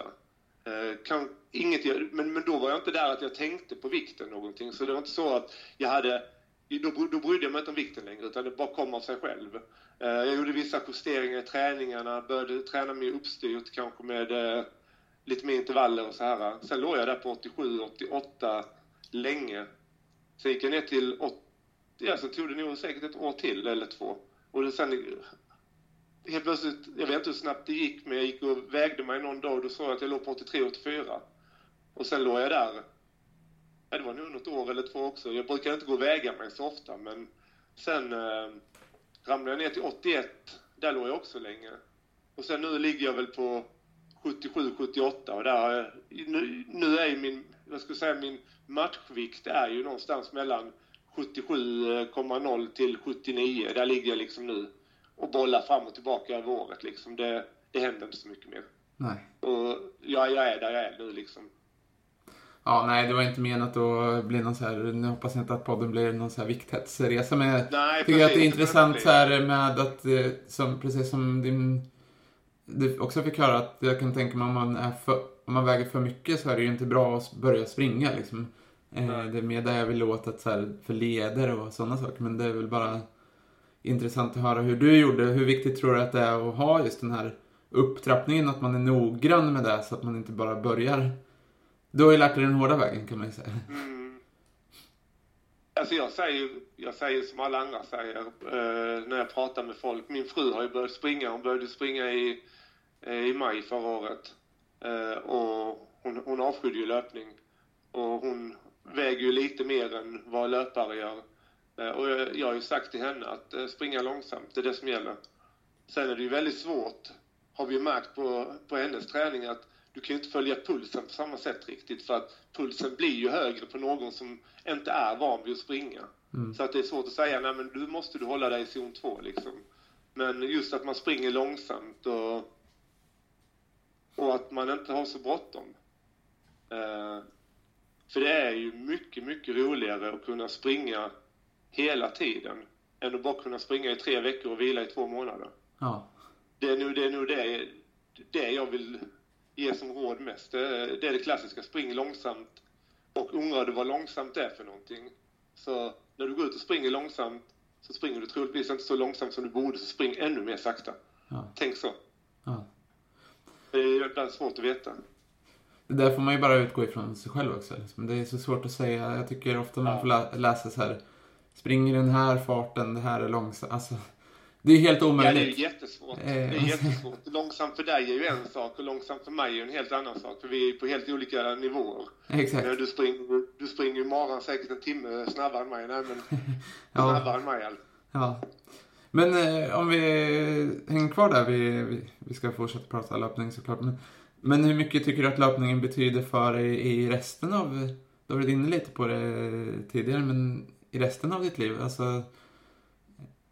Men då var jag inte där att jag tänkte på vikten någonting. Så det var inte så att jag hade... Då brydde jag mig inte om vikten längre, utan det bara kom av sig själv. Jag gjorde vissa justeringar i träningarna, började träna mer uppstyrt, kanske med lite mer intervaller och så här. Sen låg jag där på 87-88 länge. Sen gick jag ner till 80, så tog det nog säkert ett år till eller 2. Och sen helt plötsligt, jag vet inte hur snabbt det gick, men jag gick och vägde mig någon dag och då såg jag att jag låg på 83-84. Och sen låg jag där. Det var nog något år eller 2 också. Jag brukar inte gå och väga mig så ofta, men sen ramlade jag ner till 81. Där låg jag också länge. Och sen nu ligger jag väl på 77-78 och där nu är ju min matchvikt är ju någonstans mellan 77,0 till 79. Där ligger jag liksom nu och bollar fram och tillbaka över året liksom. Det händer inte så mycket mer. Nej. Och jag är där jag är nu liksom. Ja, nej, det var inte menat att bli någon så här, nu hoppas jag inte att podden blir någon så här vikthetsresa, men jag tycker att det är intressant så här med att, precis som du också fick höra, att jag kan tänka mig om man väger för mycket så är det ju inte bra att börja springa liksom. Det är mer där jag vill låta att så här, för leder och sådana saker, men det är väl bara intressant att höra hur du gjorde. Hur viktigt tror du att det är att ha just den här upptrappningen, att man är noggrann med det så att man inte bara börjar. Du har ju lärt dig den hårda vägen, kan man ju säga. Alltså jag säger som alla andra säger när jag pratar med folk. Min fru har ju börjat springa. Hon började springa i maj förra året. Och hon avskydde ju löpning. Och hon väger ju lite mer än vad löpare gör. Och jag har ju sagt till henne att springa långsamt, det är det som gäller. Sen är det ju väldigt svårt, har vi ju märkt på hennes träning, att du kan ju inte följa pulsen på samma sätt riktigt, för att pulsen blir ju högre på någon som inte är van vid att springa. Så att det är svårt att säga, nej men du måste hålla dig i zon 2 liksom. Men just att man springer långsamt och att man inte har så bråttom. För det är ju mycket, mycket roligare att kunna springa hela tiden än att bara kunna springa i 3 veckor och vila i 2 månader. Ja. Det är nog det jag vill ge som råd mest. Det är det klassiska, spring långsamt. Och undrar du vad långsamt är för någonting. Så när du går ut och springer långsamt så springer du troligtvis inte så långsamt som du borde, så spring ännu mer sakta. Ja. Tänk så. Ja. Det är ibland svårt att veta. Det där får man ju bara utgå ifrån sig själv också. Men det är så svårt att säga. Jag tycker ofta man får läsa så här, springer den här farten, det här är långsamt. Alltså, det är helt omöjligt. Ja, det är jättesvårt. Det är jättesvårt. Långsamt för dig är ju en sak och långsamt för mig är en helt annan sak. För vi är på helt olika nivåer. Exakt. Du springer ju maran säkert en timme snabbare än mig. Nej, men snabbare än mig. Ja. Men om vi hänger kvar där, vi ska fortsätta prata löpning såklart. Men hur mycket tycker du att löpningen betyder för dig i resten av... Du har varit inne lite på det tidigare, men i resten av ditt liv? Alltså,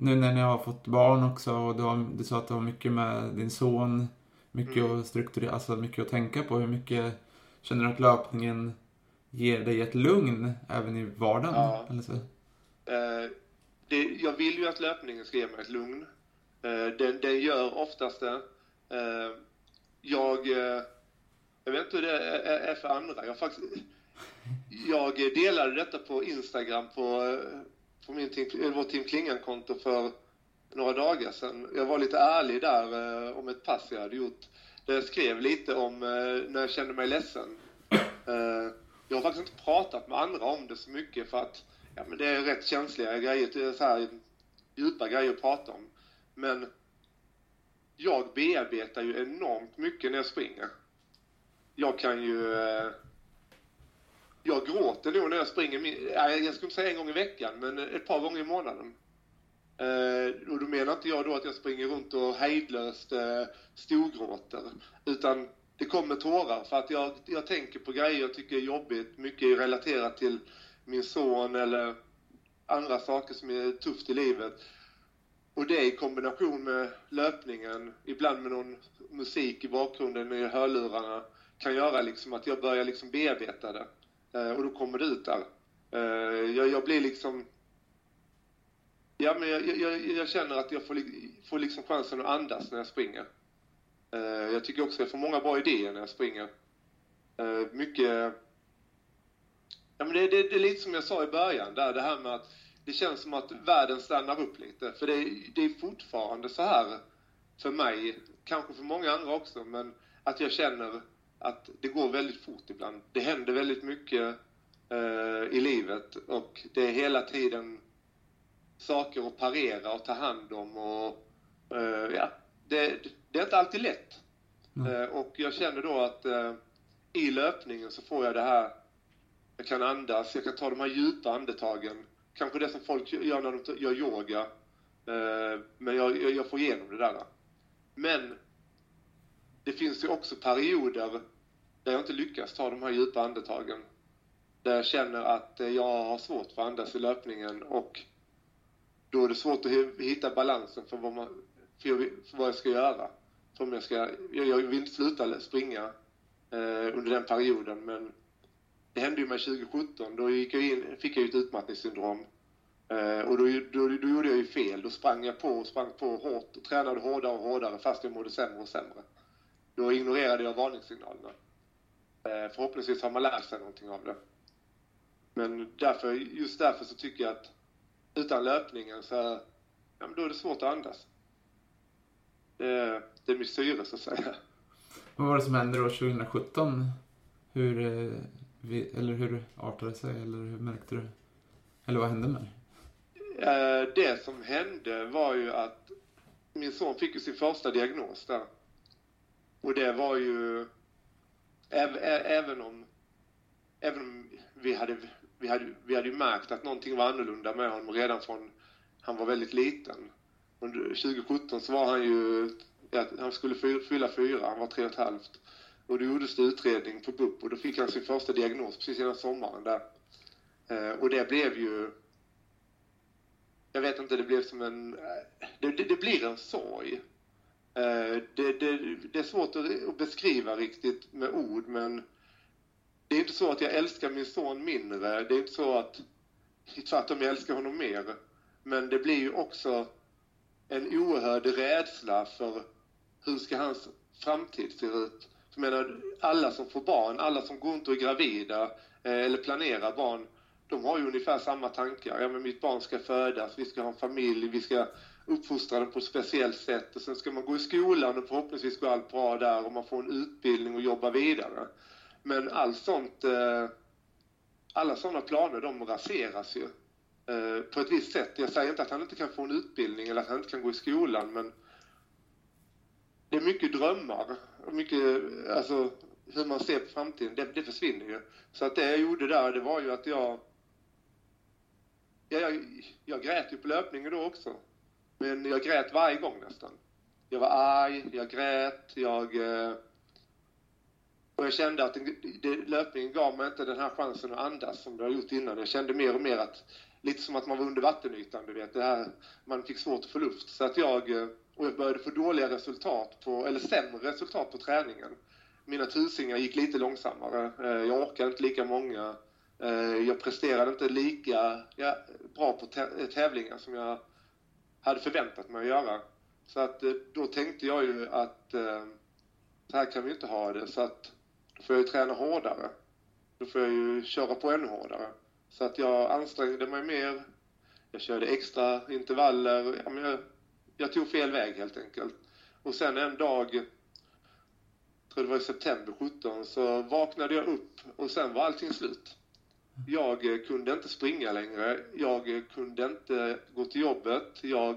nu när ni har fått barn också och du sa att du har mycket med din son, mycket att strukturera, alltså mycket att tänka på. Hur mycket känner du att löpningen ger dig ett lugn även i vardagen? Ja. Eller så? Jag vill ju att löpningen ska ge mig ett lugn. Den gör oftast det. Jag vet inte hur det är för andra. Jag delade detta på Instagram på vår Team Klingan-konto för några dagar sedan. Jag var lite ärlig där om ett pass jag hade gjort. Där jag skrev lite om när jag kände mig ledsen. Jag har faktiskt inte pratat med andra om det så mycket för att men det är rätt känsliga grejer, det är så här djupa grejer att prata om. Men jag bearbetar ju enormt mycket när jag springer. Jag gråter nog när jag springer, jag skulle säga en gång i veckan, men ett par gånger i månaden. Och då menar inte jag då att jag springer runt och hejdlöst storgråter, utan det kommer tårar för att jag tänker på grejer jag tycker är jobbigt, mycket relaterat till min son eller andra saker som är tufft i livet. Och det i kombination med löpningen, ibland med någon musik i bakgrunden i hörlurarna, kan göra liksom att jag börjar liksom bearbeta det. Och då kommer det ut där. Jag blir liksom... Ja, men jag känner att jag får liksom chansen att andas när jag springer. Jag tycker också att jag får många bra idéer när jag springer. Mycket... Ja, men det är lite som jag sa i början, där det här med att det känns som att världen stannar upp lite. För det är fortfarande så här för mig, kanske för många andra också, men att jag känner att det går väldigt fort ibland. Det händer väldigt mycket i livet och det är hela tiden saker att parera och ta hand om och det är inte alltid lätt. Och jag känner då att i löpningen så får jag det här, jag kan andas, jag kan ta de här djupa andetagen. Kanske det som folk gör när de gör yoga. Men jag får igenom det där. Men det finns ju också perioder där jag inte lyckas ta de här djupa andetagen. Där jag känner att jag har svårt för att andas i löpningen. Och då är det svårt att hitta balansen för vad jag ska göra. Jag vill inte sluta springa under den perioden, men det hände ju mig 2017, då fick jag ett utmattningssyndrom. Och då gjorde jag ju fel. Då sprang på hårt och tränade hårdare och hårdare fast jag mådde sämre och sämre. Då ignorerade jag varningssignalerna. Förhoppningsvis har man lärt sig någonting av det. Men just därför så tycker jag att utan löpningen så men då är det svårt att andas. Det är mitt syre så att säga. Vad var det som hände då 2017? Hur artade det sig? Eller hur märkte du? Eller vad hände med dig? Det som hände var ju att min son fick ju sin första diagnos där. Och det var ju även om vi hade ju märkt att någonting var annorlunda med honom redan från han var väldigt liten. Under 2017 så var han ju, han skulle fylla 4, han var 3,5. Och då gjordes det utredning på BUP och då fick han sin första diagnos precis innan sommaren där. Och det blev ju, jag vet inte, det blev som det blir en sorg. Det är svårt att beskriva riktigt med ord, men det är inte så att jag älskar min son mindre. Det är inte så att tvärtom jag älskar honom mer. Men det blir ju också en oerhörd rädsla för hur ska hans framtid se ut. Jag menar, alla som får barn, alla som går runt och är gravida eller planerar barn, de har ju ungefär samma tankar. Ja, men mitt barn ska födas, vi ska ha en familj, vi ska uppfostra dem på ett speciellt sätt. Och sen ska man gå i skolan och förhoppningsvis gå allt bra där och man får en utbildning och jobba vidare. Men alla sådana planer, de raseras ju på ett visst sätt. Jag säger inte att han inte kan få en utbildning eller att han inte kan gå i skolan, men det är mycket drömmar och mycket, alltså hur man ser på framtiden, det försvinner ju. Så att det jag gjorde där, det var ju att jag grät ju på löpningen då också. Men jag grät varje gång nästan. Jag var arg, jag grät, och jag kände att löpningen gav mig inte den här chansen att andas som det har gjort innan. Jag kände mer och mer att lite som att man var under vattenytan, du vet. Det här, man fick svårt att få luft. Så att jag började få dåliga resultat eller sämre resultat på träningen. Mina tusingar gick lite långsammare. Jag orkade inte lika många. Jag presterade inte lika bra på tävlingar som jag hade förväntat mig att göra. Så att då tänkte jag ju att så här kan vi inte ha det. Så att då får jag ju träna hårdare. Då får jag ju köra på ännu hårdare. Så att jag ansträngde mig mer. Jag körde extra intervaller. Ja, men jag tog fel väg helt enkelt. Och sen en dag, jag tror det var i september 17, så vaknade jag upp och sen var allting slut. Jag kunde inte springa längre. Jag kunde inte gå till jobbet.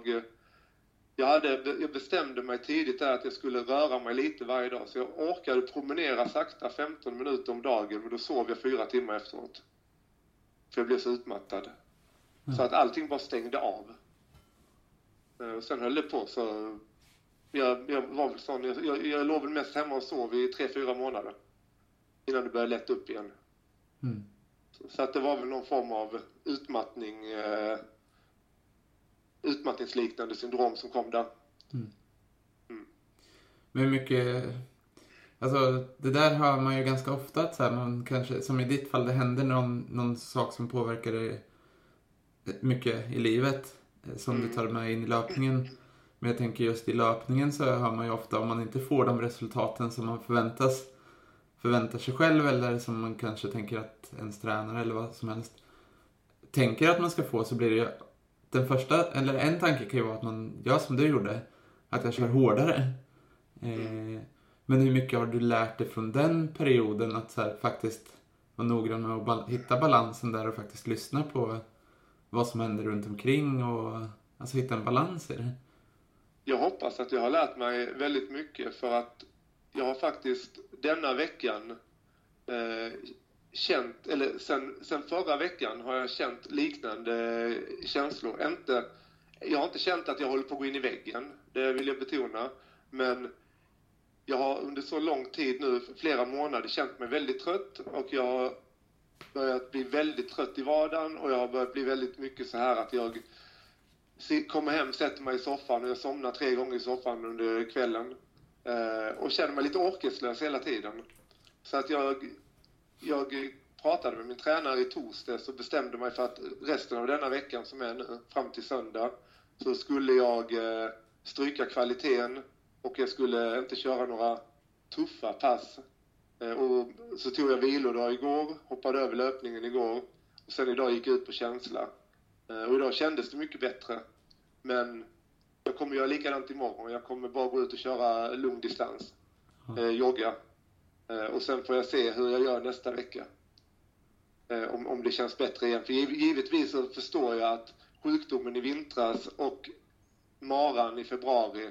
Jag bestämde mig tidigt där att jag skulle röra mig lite varje dag. Så jag orkade promenera sakta 15 minuter om dagen. Men då sov jag 4 timmar efteråt. För jag blev så utmattad. Så att allting bara stängde av. Och sen höll det på så... Jag var väl sån... Jag låg väl mest hemma och sov i 3-4 månader. Innan det började lätta upp igen. Mm. Så att det var väl någon form av utmattningsliknande syndrom som kom där. Mm. Men hur mycket... Alltså det där hör man ju ganska ofta att så här, man kanske, som i ditt fall, det händer någon sak som påverkar dig mycket i livet som du tar med in i löpningen. Men jag tänker just i löpningen så hör man ju ofta om man inte får de resultaten som man förväntar sig själv eller som man kanske tänker att ens tränare eller vad som helst tänker att man ska få, så blir det ju den första, eller en tanke kan ju vara att man gör som du gjorde, att jag kör hårdare. Men hur mycket har du lärt dig från den perioden att så här, faktiskt vara noggrann med att hitta balansen där och faktiskt lyssna på vad som händer runt omkring och alltså hitta en balans i det? Jag hoppas att jag har lärt mig väldigt mycket, för att jag har faktiskt denna veckan känt, eller sen förra veckan har jag känt liknande känslor. Jag har inte känt att jag håller på att gå in i väggen, det vill jag betona, men jag har under så lång tid nu, flera månader, känt mig väldigt trött, och jag har börjat bli väldigt trött i vardagen, och jag har börjat bli väldigt mycket så här att jag kommer hem, sätter mig i soffan och jag somnar 3 gånger i soffan under kvällen och känner mig lite orkeslös hela tiden. Så att jag pratade med min tränare i torsdags och bestämde mig för att resten av denna veckan som är nu, fram till söndag, så skulle jag stryka kvaliteten och jag skulle inte köra några tuffa pass. Och så tog jag vilodag igår, hoppade över löpningen igår, och sen idag gick jag ut på känsla. Och idag kändes det mycket bättre. Men jag kommer göra likadant imorgon. Jag kommer bara gå ut och köra lugn distans. Jogga. Och sen får jag se hur jag gör nästa vecka. Om det känns bättre igen. För givetvis så förstår jag att sjukdomen i vintras och maran i februari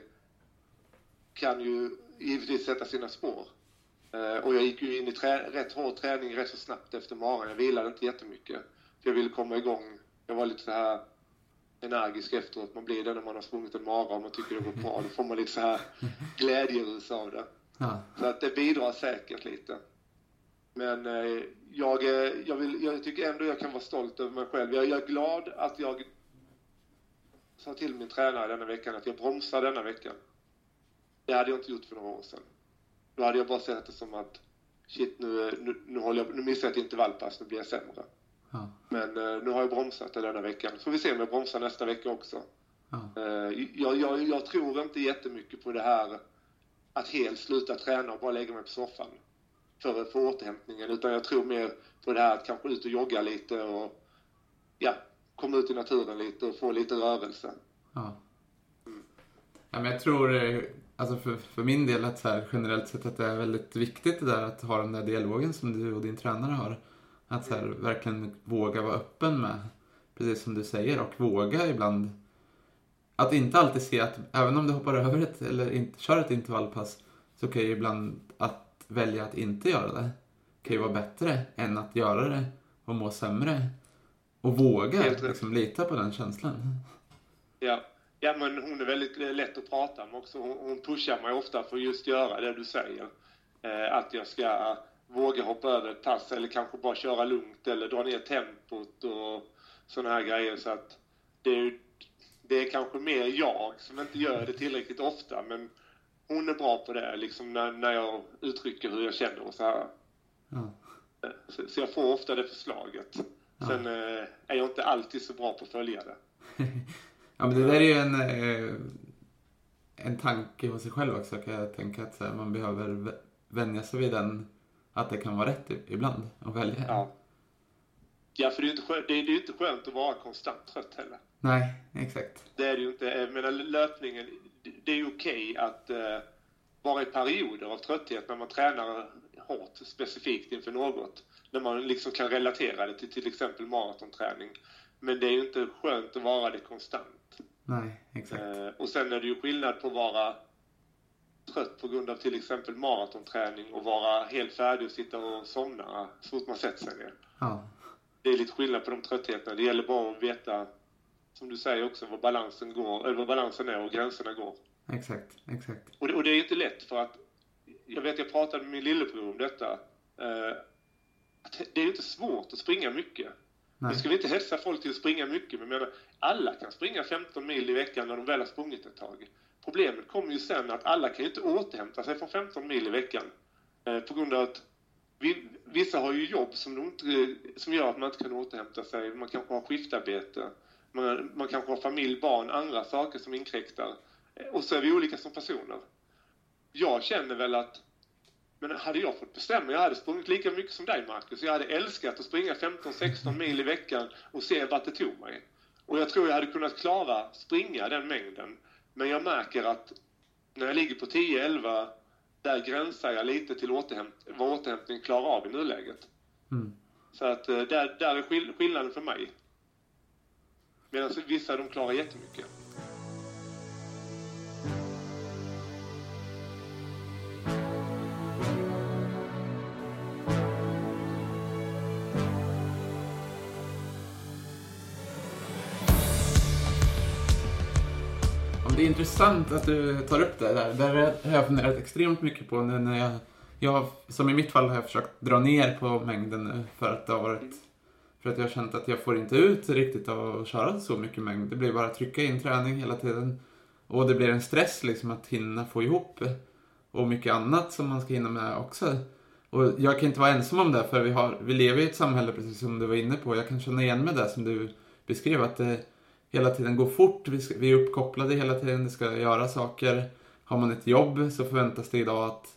kan ju givetvis sätta sina spår. Och jag gick ju in i rätt hård träning rätt så snabbt efter maran. Jag vilade inte jättemycket. För jag ville komma igång. Jag var lite så här energisk efteråt. Man blir det när man har sprungit en mara och man tycker det går bra. Då får man lite så här glädjerus av det. Ja. Så att det bidrar säkert lite. Men jag tycker ändå jag kan vara stolt över mig själv. Jag är glad att jag sa till min tränare denna veckan att jag bromsar denna veckan. Det hade jag inte gjort för några år sedan. Då hade jag bara sett det som att shit, nu missar jag ett intervallpass, nu blir jag sämre. Ja. Men nu har jag bromsat det denna veckan. Så vi ser om jag bromsar nästa vecka också. Ja. Jag tror inte jättemycket på det här att helt sluta träna och bara lägga mig på soffan för återhämtningen. Utan jag tror mer på det här att kanske ut och jogga lite och komma ut i naturen lite och få lite rörelse. Ja. Ja, men jag tror alltså för min del att så här, generellt sett att det är väldigt viktigt det där att ha den där dialogen som du och din tränare har. Att så här, verkligen våga vara öppen med, precis som du säger, och våga ibland att inte alltid se att även om du hoppar över ett eller inte kör ett intervallpass, så kan ju ibland att välja att inte göra det kan ju vara bättre än att göra det och må sämre, och våga liksom lita på den känslan. Ja, men hon är väldigt lätt att prata med också. Hon pushar mig ofta för just göra det du säger. Att jag ska våga hoppa över ett pass eller kanske bara köra lugnt eller dra ner tempot och sådana här grejer. Så att det är kanske mer jag som inte gör det tillräckligt ofta, men hon är bra på det liksom när jag uttrycker hur jag känner och så här. Ja. Så jag får ofta det förslaget. Ja. Sen är jag inte alltid så bra på att följa det. Ja, men det där är ju en tanke hos sig själv också, kan jag tänka, att så här, man behöver vänja sig vid den, att det kan vara rätt ibland att välja. Ja, för det är ju inte skönt att vara konstant trött heller. Nej, exakt. Det är det ju inte. Jag menar, löpningen, det är ju okej att vara i perioder av trötthet när man tränar hårt specifikt inför något. När man liksom kan relatera det till exempel maratonträning. Men det är ju inte skönt att vara det konstant. Nej, exakt. Och sen är det ju skillnad på att vara trött på grund av till exempel maratonträning och vara helt färdig och sitta och somna så fort man sätter sig ner. Ja. Det är lite skillnad på de tröttheterna. Det gäller bara att veta, som du säger också, vad balansen är och gränserna går. Exakt. Och det är inte lätt, för att jag pratade med min lillebror om detta. Det är inte svårt att springa mycket. Nej. Nu ska vi inte hetsa folk till att springa mycket, men alla kan springa 15 mil i veckan när de väl har sprungit ett tag. Problemet kommer ju sen att alla kan ju inte återhämta sig från 15 mil i veckan. På grund av att vissa har ju jobb som gör att man inte kan återhämta sig. Man kanske har skiftarbete. Man kanske har familj, barn, andra saker som inkräktar. Och så är vi olika som personer. Jag känner väl att, men hade jag fått bestämma, jag hade sprungit lika mycket som dig, Marcus. Jag hade älskat att springa 15-16 mil i veckan och se vart det tog mig. Och jag tror jag hade kunnat springa den mängden. Men jag märker att när jag ligger på 10-11, där gränsar jag lite till vad återhämtning klarar av i nuläget. Mm. Så att där är skillnaden för mig. Medan vissa, de klarar jättemycket. Det är intressant att du tar upp det där. Där har jag funderat extremt mycket på nu när jag som i mitt fall har jag försökt dra ner på mängden nu för att jag har känt att jag får inte ut riktigt av att köra så mycket mängd. Det blir bara att trycka in träning hela tiden. Och det blir en stress liksom att hinna få ihop och mycket annat som man ska hinna med också. Och jag kan inte vara ensam om det, för vi lever i ett samhälle, precis som du var inne på. Jag kan känna igen med det som du beskrev, att det hela tiden går fort. Vi är uppkopplade hela tiden, det ska göra saker. Har man ett jobb så förväntas det idag att...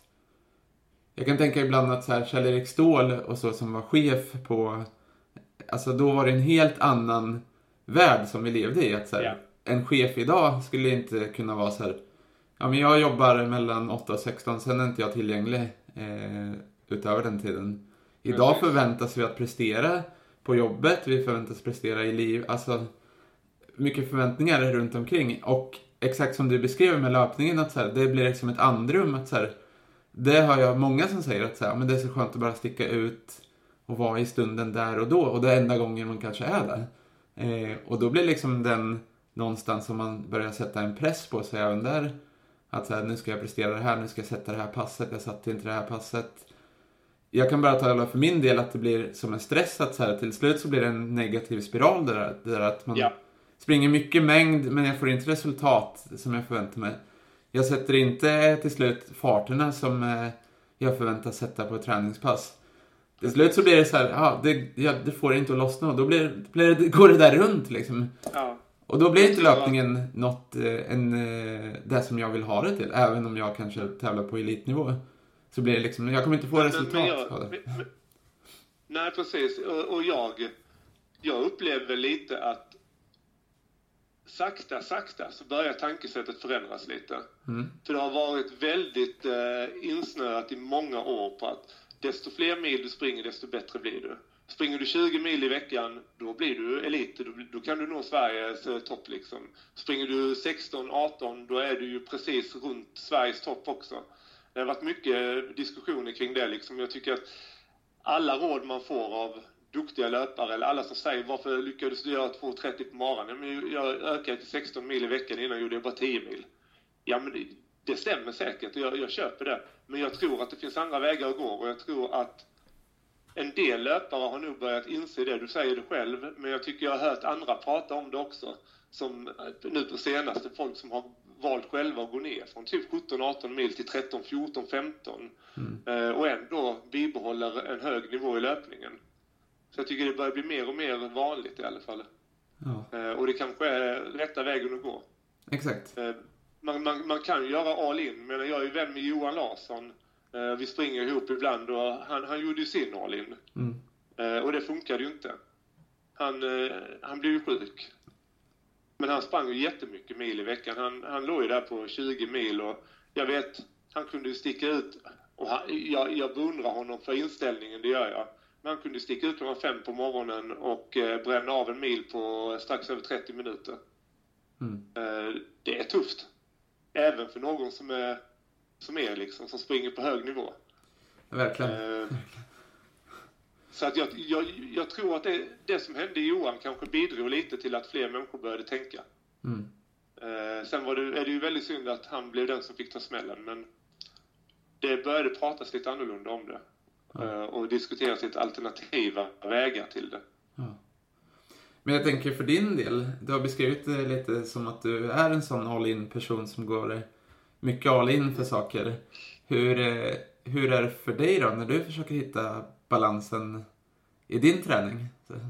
Jag kan tänka ibland att så här, Kjell-Erik Ståhl och så, som var chef på... Alltså då var det en helt annan värld som vi levde i. Att så här, en chef idag skulle inte kunna vara så här... Ja, men jag jobbar mellan 8 och 16, sen är inte jag tillgänglig utöver den tiden. Idag förväntas vi att prestera på jobbet, vi förväntas prestera i liv. Alltså mycket förväntningar runt omkring. Och exakt som du beskrev med löpningen, att så här, det blir liksom ett andrum. Att så här, det har jag många som säger att så här, men det är så skönt att bara sticka ut och vara i stunden där och då. Och det är enda gången man kanske är där. Och då blir liksom den någonstans som man börjar sätta en press på sig även där. Att så här, nu ska jag prestera det här, nu ska jag sätta det här passet, jag satte inte det här passet. Jag kan bara tala för min del att det blir som en stress, att så här, till slut så blir det en negativ spiral där att man springer mycket mängd, men jag får inte resultat som jag förväntar mig. Jag sätter inte till slut farterna som jag förväntar sätta på ett träningspass. Till slut så blir det så här, det får inte att lossna, och då går det där runt liksom. Ja. Och då blir inte löpningen något det som jag vill ha det till. Även om jag kanske tävlar på elitnivå. Så blir det liksom, jag kommer inte få resultat av det. Nej, precis. Och jag upplever lite att sakta så börjar tankesättet förändras lite. För det har varit väldigt insnöat i många år på att desto fler mil du springer, desto bättre blir du. Springer du 20 mil i veckan, då blir du elit. Då kan du nå Sveriges topp liksom. Springer du 16-18, då är du ju precis runt Sveriges topp också. Det har varit mycket diskussioner kring det liksom. Jag tycker att alla råd man får av duktiga löpare, eller alla som säger varför lyckades du göra 2.30 på morgonen? Jag ökade till 16 mil i veckan, innan gjorde jag bara 10 mil. Ja, men det stämmer säkert, jag köper det. Men jag tror att det finns andra vägar att gå, och jag tror att en del löpare har nog börjat inse det, du säger det själv, men jag tycker jag har hört andra prata om det också. Som nu på senaste, folk som har valt själva att gå ner från typ 17-18 mil till 13, 14, 15 och ändå bibehåller en hög nivå i löpningen. Så jag tycker det börjar bli mer och mer vanligt i alla fall. Ja. Och det kanske är rätta vägen att gå. Exakt. Man kan ju göra all in, men jag är ju vän med Johan Larsson. Vi springer ihop ibland och han gjorde ju sin all in. Och det funkade ju inte. Han blev ju sjuk. Men han sprang ju jättemycket mil i veckan. Han låg ju där på 20 mil och jag vet, han kunde ju sticka ut. Och jag beundrar honom för inställningen, det gör jag. Men han kunde sticka ut klockan 5 på morgonen och bränna av en mil på strax över 30 minuter. Det är tufft. Även för någon som springer på hög nivå. Verkligen. Så att jag tror att det som hände i Johan kanske bidrog lite till att fler människor började tänka. Sen är det ju väldigt synd att han blev den som fick ta smällen, men det började pratas lite annorlunda om det. Och diskuteras lite alternativa vägar till det. Ja. Men jag tänker för din del, du har beskrivit det lite som att du är en sån all-in person som går mycket all-in för saker. Hur är det för dig då när du försöker hitta balansen i din träning?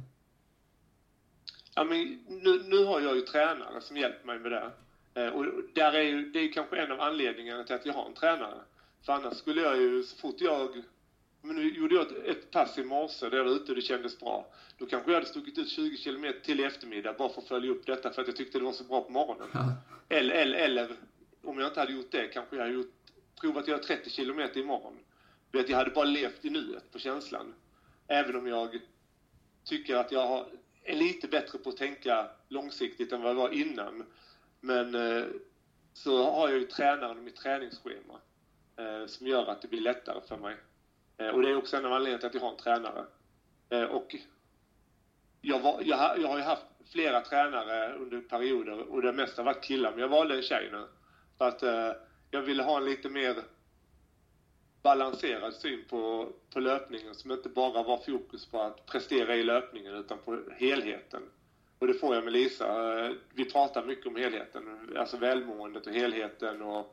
Ja, men nu har jag ju tränare som hjälper mig med det. Och det är ju kanske en av anledningarna till att jag har en tränare. För annars skulle jag ju, så fort men nu gjorde jag ett pass i morse där jag var ute och det kändes bra. Då kanske jag hade stuckit ut 20 km till i eftermiddag bara för att följa upp detta för att jag tyckte det var så bra på morgonen. Eller om jag inte hade gjort det kanske jag hade provat att göra 30 km imorgon. Jag hade bara levt i nuet på känslan. Även om jag tycker att jag är lite bättre på att tänka långsiktigt än vad jag var innan. Men så har jag ju tränaren i mitt träningsschema som gör att det blir lättare för mig. Och det är också en av anledningarna till att jag har en tränare. Och jag har ju haft flera tränare under perioder och det mesta har varit killar. Men jag valde en tjej nu. För att jag ville ha en lite mer balanserad syn på löpningen som inte bara var fokus på att prestera i löpningen utan på helheten. Och det får jag med Lisa. Vi pratar mycket om helheten, alltså välmåendet och helheten. Och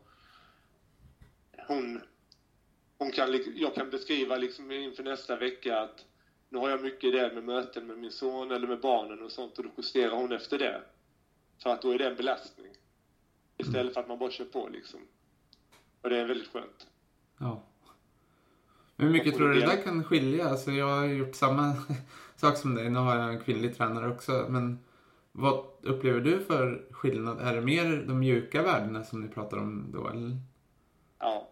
jag kan beskriva liksom inför nästa vecka att nu har jag mycket där med möten med min son eller med barnen och sånt och då justerar hon efter det. För att då är det en belastning. Istället för att man bara kör på liksom. Och det är väldigt skönt. Ja. Men hur mycket tror du det där kan skilja? Alltså jag har gjort samma sak som dig. Nu har jag en kvinnlig tränare också. Men vad upplever du för skillnad? Är det mer de mjuka värdena som ni pratar om då? Eller? Ja.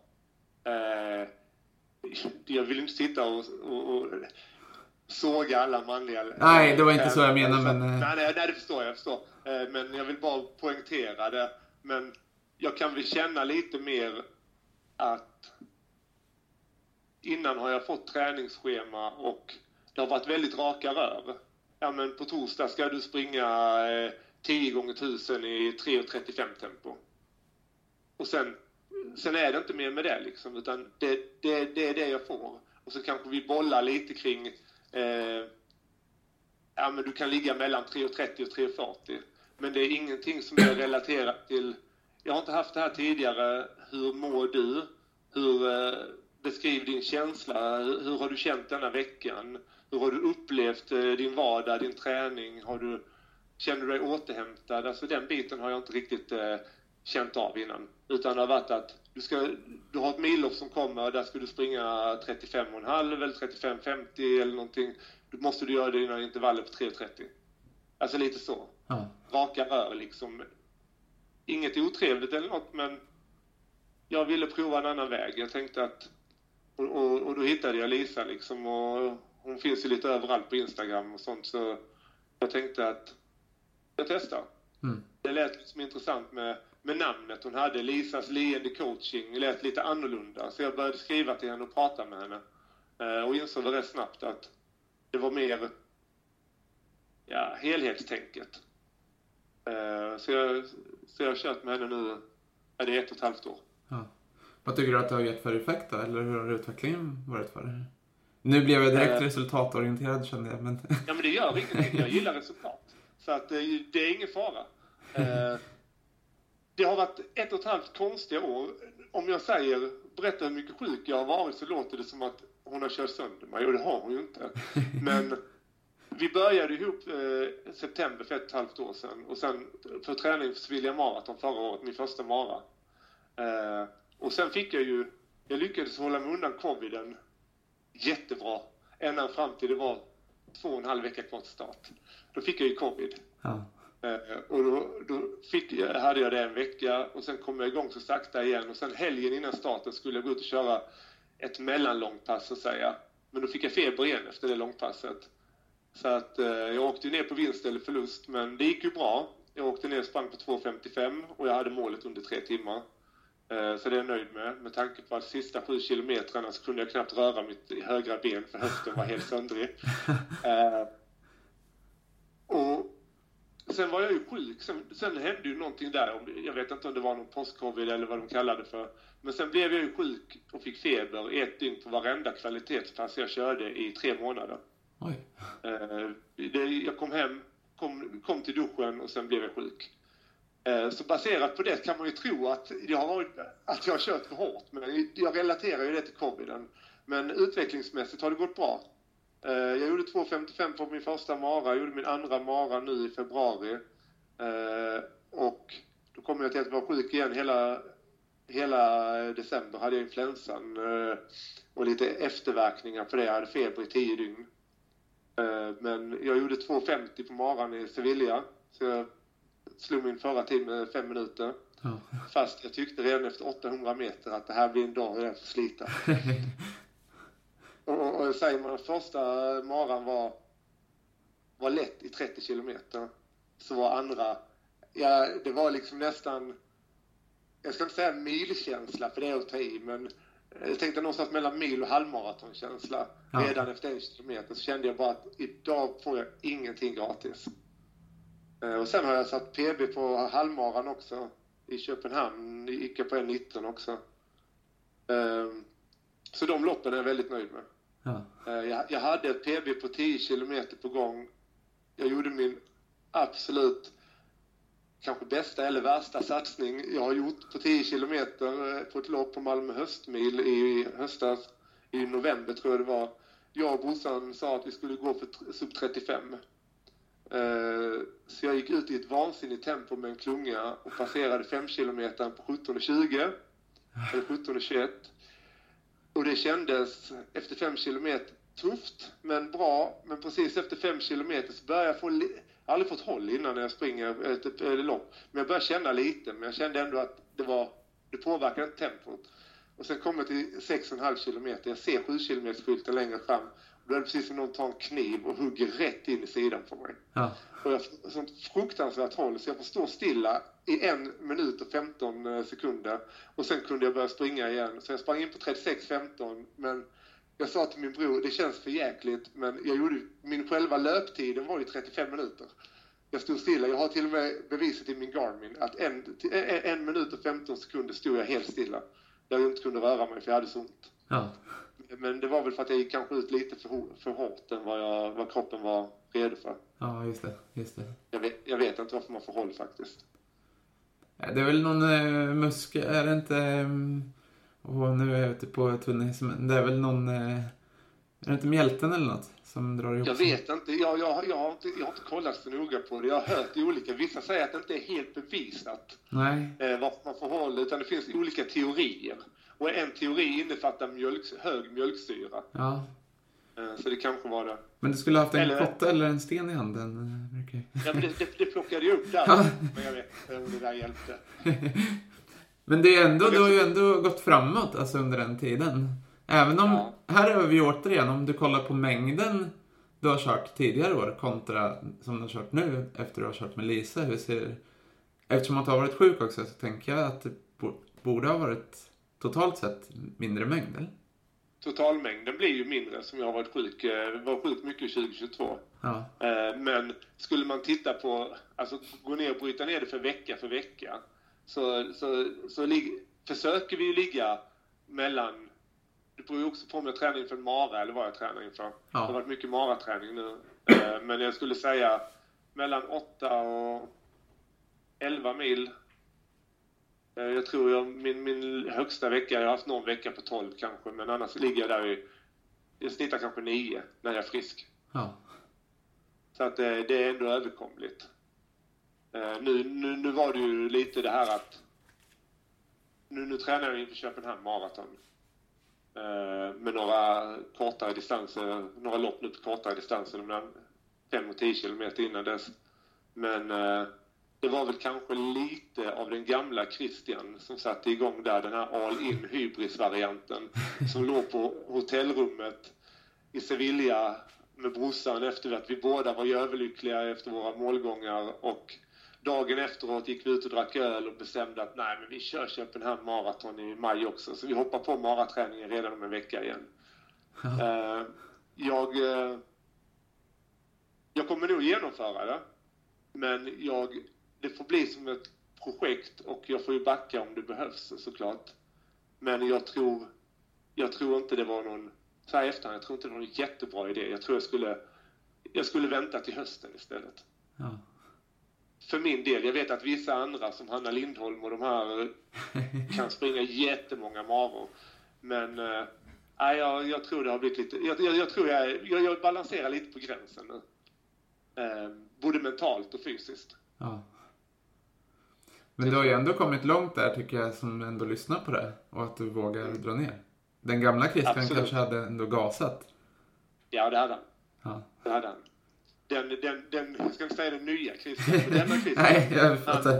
Jag vill inte sitta och såga alla manliga... Nej, det var inte så jag menade. Men... Nej, det förstår jag. Men jag vill bara poängtera det. Men jag kan väl känna lite mer att innan har jag fått träningsschema och det har varit väldigt raka rör. Ja, men på torsdag ska du springa 10 gånger 1000 i 3:35 tempo. Och sen är det inte mer med det liksom, utan det är det jag får. Och så kanske vi bollar lite kring ja, men du kan ligga mellan 3:30 och 3:40. Men det är ingenting som är relaterat till... Jag har inte haft det här tidigare. Hur mår du? Beskriv din känsla. Hur har du känt denna veckan? Hur har du upplevt din vardag, din träning? Känner du dig återhämtad? Alltså den biten har jag inte riktigt känt av innan. Utan det har varit att du har ett millopp som kommer. Där ska du springa 35,5 eller 35,50 eller någonting. Då måste du göra dina intervaller på 3:30. Alltså lite så. Raka rör liksom. Inget otrevligt eller något, men jag ville prova en annan väg. Jag tänkte att och då hittade jag Lisa liksom, och hon finns ju lite överallt på Instagram och sånt, så jag tänkte att jag testar. Det lät liksom intressant med namnet hon hade, Lisas leende coaching, lät lite annorlunda, så jag började skriva till henne och prata med henne och insåg rätt snabbt att det var mer helhetstänket. Så jag har kört med henne nu, är det 1,5 år. Ja. Vad tycker du att det har gett för effekt då? Eller hur har utvecklingen varit för dig? Nu blev jag direkt resultatorienterad, kände jag. Men... Ja, men det gör ingenting. Jag gillar resultat. Så att det är ingen fara. Det har varit 1,5 konstiga år. Om jag berättar hur mycket sjuk jag har varit, så låter det som att hon har kört sönder mig. Och det har hon ju inte. Men vi började ihop september för 1,5 år sedan. Och sen för träning för Sevilla Marathon förra året, min första mara. Och sen fick jag lyckades hålla mig undan coviden jättebra. Ända fram till det var 2,5 veckor kvar till start. Då fick jag ju covid. Ja. Och då hade jag det en vecka. Och sen kom jag igång så sakta igen. Och sen helgen innan starten skulle jag gå ut och köra ett mellanlångpass, så att säga. Men då fick jag feber igen efter det långpasset. Så att jag åkte ner på vinst eller förlust. Men det gick ju bra. Jag åkte ner och sprang på 2,55. Och jag hade målet under 3 timmar. Så det är jag nöjd med tanke på att sista 7 kilometrarna så kunde jag knappt röra mitt högra ben för höften var helt söndrig. Och sen var jag ju sjuk. Sen hände ju någonting där. Jag vet inte om det var någon post-covid eller vad de kallade det för. Men sen blev jag ju sjuk och fick feber i 1 dygn på varenda kvalitetspass jag körde i 3 månader. Oj. Jag kom hem, kom till duschen och sen blev jag sjuk. Så baserat på det kan man ju tro att jag har kört för hårt. Men jag relaterar ju det till coviden. Men utvecklingsmässigt har det gått bra. Jag gjorde 2,55 på min första mara. Jag gjorde min andra mara nu i februari. Och då kom jag till att vara sjuk igen hela december. Hade jag influensan och lite efterverkningar för det. Jag hade feber i 10 dygn. Men jag gjorde 2,50 på maran i Sevilla. Så jag slog min förra tid med 5 minuter. Ja. Fast jag tyckte redan efter 800 meter att det här blir en dag jag får slita. och säger man att första maran var lätt i 30 kilometer. Så var andra, det var liksom nästan, jag ska inte säga milkänsla för det är att ta i, men jag tänkte någonstans mellan mil och halvmaratonkänsla. Ja. Redan efter 1 kilometer så kände jag bara att idag får jag ingenting gratis. Och sen har jag satt PB på halvmaran också i Köpenhamn, gick jag på 1,19 också. Så de loppen är jag väldigt nöjd med. Ja. Jag hade ett PB på 10 kilometer på gång. Jag gjorde min absolut kanske bästa eller värsta satsning jag har gjort på 10 kilometer på ett lopp på Malmö höstmil i höstas. I november tror jag det var. Jag och brorsan sa att vi skulle gå för sub 35. Så jag gick ut i ett vansinnigt tempo med en klunga och passerade 5 kilometer på 17:20 eller 17:21. Och det kändes efter 5 kilometer tufft men bra. Men precis efter 5 kilometer så började jag få jag har aldrig fått håll innan när jag springer ett lopp. Men jag började känna lite. Men jag kände ändå att det påverkade inte tempot. Och sen kom jag till 6,5 kilometer. Jag ser 7 kilometer skylten längre fram. Och då är det precis som någon tar en kniv och hugger rätt in i sidan på mig. Ja. Och jag får sånt fruktansvärt håll. Så jag får stå stilla i 1 minut och 15 sekunder. Och sen kunde jag börja springa igen. Så jag sprang in på 36,15. Men jag sa till min bror, det känns för jäkligt. Men min själva löptiden var ju 35 minuter. Jag stod stilla. Jag har till och med beviset i min Garmin. Att 1 minut och 15 sekunder stod jag helt stilla. Där jag inte kunde röra mig för jag hade så ont. Ja. Men det var väl för att jag gick kanske ut lite för hårt än vad kroppen var redo för. Ja, just det. Jag vet inte varför man får håll faktiskt. Det är väl någon muskel, är det inte... Och nu är jag ute på tunnis, men det är väl någon... Är det inte mjälten eller något som drar ihop? Jag vet inte. Jag har inte kollat så noga på det. Jag har hört olika. Vissa säger att det inte är helt bevisat. Nej. Varför man får håll, utan det finns olika teorier. Och en teori innefattar hög mjölksyra. Ja. Så det kanske var det. Men du skulle ha haft en kotte eller en sten i handen? Okay. Ja, men det plockade jag upp där. Men jag vet inte om det där hjälpte. Men det är ändå, du har ju ändå gått framåt alltså, under den tiden. Även om, här är vi återigen, om du kollar på mängden du har kört tidigare år kontra som du har kört nu efter att du har kört med Lisa. Eftersom att du har varit sjuk också så tänker jag att det borde ha varit totalt sett mindre mängd, eller? Totalmängden blir ju mindre som jag har varit sjuk. Var sjuk mycket 2022. Ja. Men skulle man titta på, alltså gå ner och bryta ner det för vecka så försöker vi ju ligga mellan det beror ju också på om jag tränar inför en mara eller vad jag tränar inför. Ja. Det har varit mycket maraträning nu. Men jag skulle säga mellan 8 och 11 mil. Jag tror min högsta vecka, jag har haft någon vecka på 12 kanske, men annars ligger jag där jag snittar kanske 9 när jag är frisk. Ja. Så att det är ändå överkomligt. Nu var det ju lite det här att nu tränar jag inför Köpenhamn maraton. Med några kortare distanser, några lopp nu på kortare distanser, 5 och 10 kilometer innan dess. Men det var väl kanske lite av den gamla Christian som satte igång där, den här all-in hybris-varianten som låg på hotellrummet i Sevilla med brorsan efter att vi båda var överlyckliga efter våra målgångar, och dagen efteråt gick vi ut och drack öl och bestämde att nej, men vi kör Köpenhamn maraton i maj också, så vi hoppar på maraträningen redan om en vecka igen. Jag kommer nog genomföra det, men det får bli som ett projekt och jag får ju backa om det behövs såklart. Men jag tror inte det var någon, så här efterhand, jag tror inte det var någon jättebra idé. Jag tror jag skulle vänta till hösten istället. Ja. För min del, jag vet att vissa andra som Hanna Lindholm och de här kan springa jättemånga maror. Men jag tror det har blivit lite, jag tror jag balanserar lite på gränsen nu. Både mentalt och fysiskt. Ja. Men du har ju ändå kommit långt där, tycker jag, som ändå lyssnar på det. Och att du vågar dra ner. Den gamla Christian Absolut. kanske hade ändå gasat. Ja, det hade han. Ja. Det hade han. Den ska inte säga den nya Christian. Denna Christian. Nej, jag fattar.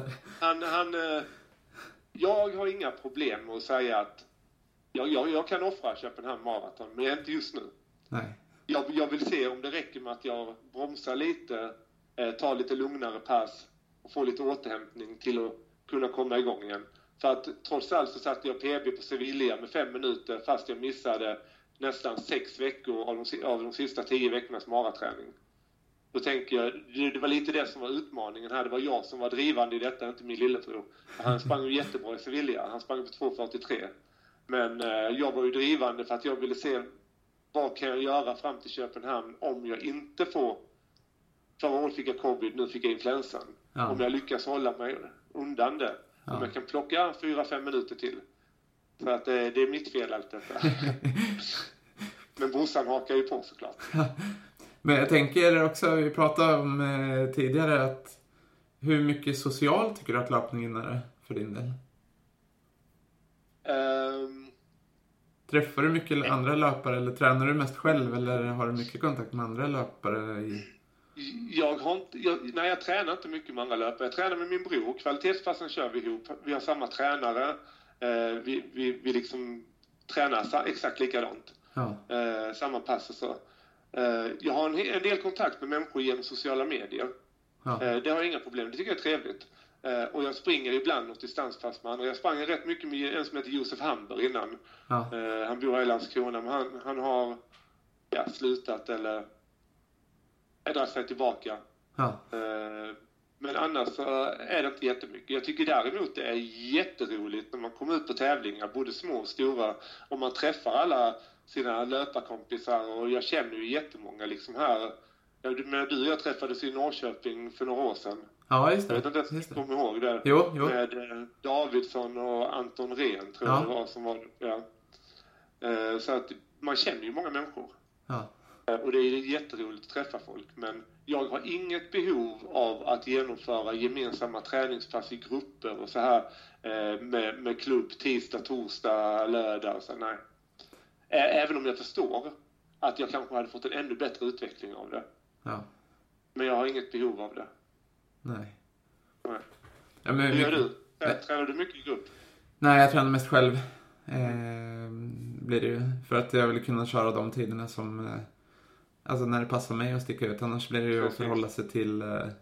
Jag har inga problem med att säga att jag kan offra Köpenhamn maraton, men inte just nu. Nej. Jag vill se om det räcker med att jag bromsar lite, tar lite lugnare pass och får lite återhämtning till att kunna komma igång igen. För att trots allt så satte jag PB på Sevilla med 5 minuter fast jag missade nästan 6 veckor av de sista 10 veckornas maraträning. Då tänker jag, det var lite det som var utmaningen här. Det var jag som var drivande i detta, inte min lillebror. Han sprang ju jättebra i Sevilla. Han sprang på 2.43. Men jag var ju drivande för att jag ville se vad kan jag göra fram till Köpenhamn om jag inte får... Förra året fick jag covid, nu fick jag influensan. Ja. Om jag lyckas hålla mig undan det. Ja. Om jag kan plocka 4-5 minuter till. Så att det är mitt fel allt detta. Men brorsan hakar ju på såklart. Men jag tänker också, vi pratade om tidigare, att hur mycket socialt tycker du att löpningen är för din del? Träffar du mycket andra löpare eller tränar du mest själv eller har du mycket kontakt med andra löpare? Jag tränar inte mycket med andra löpare. Jag tränar med min bror. Kvalitetspassen kör vi ihop. Vi har samma tränare. Vi liksom tränar exakt likadant. Ja. Samma pass och så. Jag har en del kontakt med människor genom sociala medier. Ja. Det har jag inga problem. Det tycker jag är trevligt. Och jag springer ibland något distanspass med andra. Jag sprang rätt mycket med en som heter Josef Hamber innan. Ja. Han bor i Landskrona, men han har slutat eller ändrat sig tillbaka. Ja. Men annars är det inte jättemycket. Jag tycker däremot det är jätteroligt när man kommer ut på tävlingar, både små och stora, och man träffar alla sina löparkompisar, och jag känner ju jättemånga liksom här. Men du och jag träffades i Norrköping för några år sedan. Ja, just det. Jag vet inte om du kommer ihåg det. Jo. Med Davidsson och Anton Rehn, tror jag det var som var. Ja. Så att man känner ju många människor. Ja. Och det är jätteroligt att träffa folk. Men jag har inget behov av att genomföra gemensamma träningspass i grupper och så här med klubb tisdag, torsdag, lördag och så. Nej. Även om jag förstår att jag kanske hade fått en ännu bättre utveckling av det. Ja. Men jag har inget behov av det. Nej. Ja, men hur gör du? Tränar du mycket i grupp? Nej, jag tränar mest själv. Blir det ju. För att jag vill kunna köra de tiderna som... Alltså när det passar mig att sticka ut. Annars blir det ju att förhålla sig till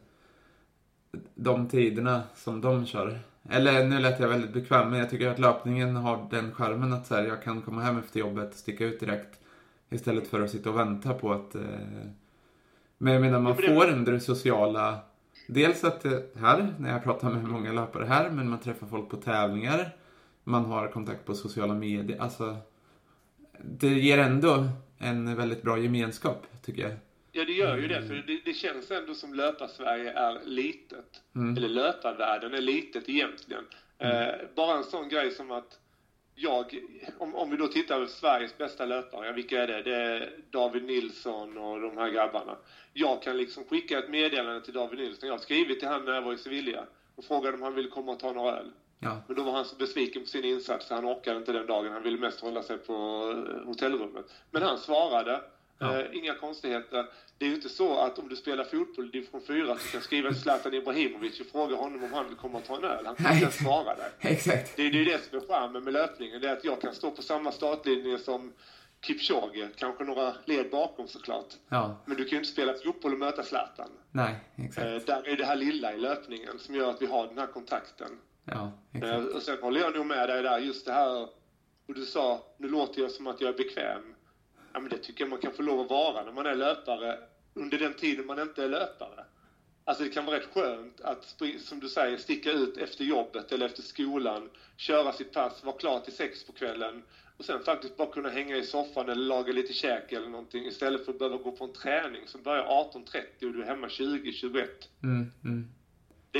de tiderna som de kör. Eller nu lät jag väldigt bekväm. Men jag tycker att löpningen har den charmen att så här, jag kan komma hem efter jobbet och sticka ut direkt. Istället för att sitta och vänta på att... Men jag menar, man får ändå det sociala... Dels att här, när jag pratar med många löpare här. Men man träffar folk på tävlingar. Man har kontakt på sociala medier. Alltså... det ger ändå en väldigt bra gemenskap, tycker jag. Ja, det gör ju det. För det känns ändå som löpar-Sverige är litet. Eller löparvärlden är litet egentligen. Bara en sån grej som att om vi då tittar på Sveriges bästa löpare, vilka är det? Det är David Nilsson och de här grabbarna. Jag kan liksom skicka ett meddelande till David Nilsson. Jag har skrivit till han när jag var i Sevilla och frågade om han ville komma och ta några öl. Ja. Men då var han så besviken på sin insats så han orkade inte den dagen. Han ville mest hålla sig på hotellrummet. Men han svarade. Inga konstigheter. Det är ju inte så att om du spelar fotboll i division 4 så kan skriva en Zlatan Ibrahimovic och fråga honom om han vill komma och ta en öl. Han kan inte svara där. Exakt. Det är ju det som är charmen med löpningen. Det är att jag kan stå på samma startlinje som Kipchoge. Kanske några led bakom såklart. Ja. Men du kan ju inte spela fotboll och möta Zlatan. Nej, exakt. Där är det här lilla i löpningen som gör att vi har den här kontakten. Ja, exakt. Och sen håller jag nog med dig där. Just det här, och du sa, nu låter jag som att jag är bekväm. Ja, men det tycker jag man kan få lov att vara när man är löpare under den tiden man inte är löpare. Alltså det kan vara rätt skönt att, som du säger, sticka ut efter jobbet eller efter skolan, köra sitt pass, vara klar till 6 på kvällen och sen faktiskt bara kunna hänga i soffan eller laga lite käk eller någonting istället för att behöva gå på en träning som börjar 18:30 och du är hemma 20:21. Det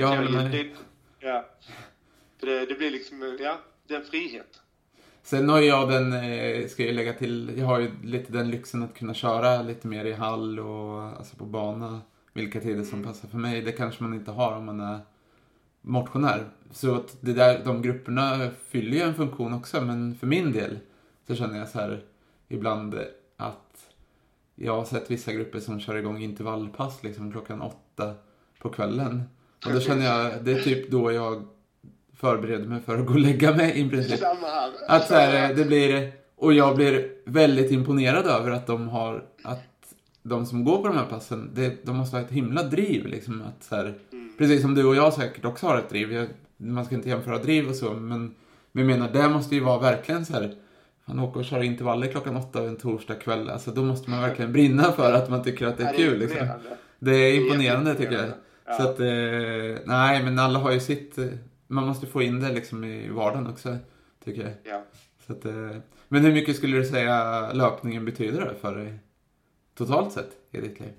det blir liksom, det är en frihet. Sen har jag ska jag lägga till, jag har ju lite den lyxen att kunna köra lite mer i hall och alltså på bana, vilka tider som passar för mig. Det kanske man inte har om man är motionär. Så att de grupperna fyller ju en funktion också, men för min del så känner jag så här ibland att jag har sett vissa grupper som kör igång intervallpass liksom 8:00 på kvällen. Och då känner jag, det är typ då jag förbereder mig för att gå och lägga mig i princip. Samma här. Att så här, det blir, och jag blir väldigt imponerad över att de som går på de här passen, de måste ha ett himla driv liksom, att så här, precis som du och jag säkert också har ett driv. Man ska inte jämföra driv och så, men jag menar, det måste ju vara verkligen så här, man åker och kör intervaller 8:00 en torsdag kväll, alltså då måste man verkligen brinna för att man tycker att det är kul liksom. Det är imponerande tycker jag. Ja. Så att nej, men alla har ju sitt, man måste få in det liksom i vardagen också, tycker jag. Ja. Så att, men hur mycket skulle du säga löpningen betyder det för dig totalt sett i ditt liv?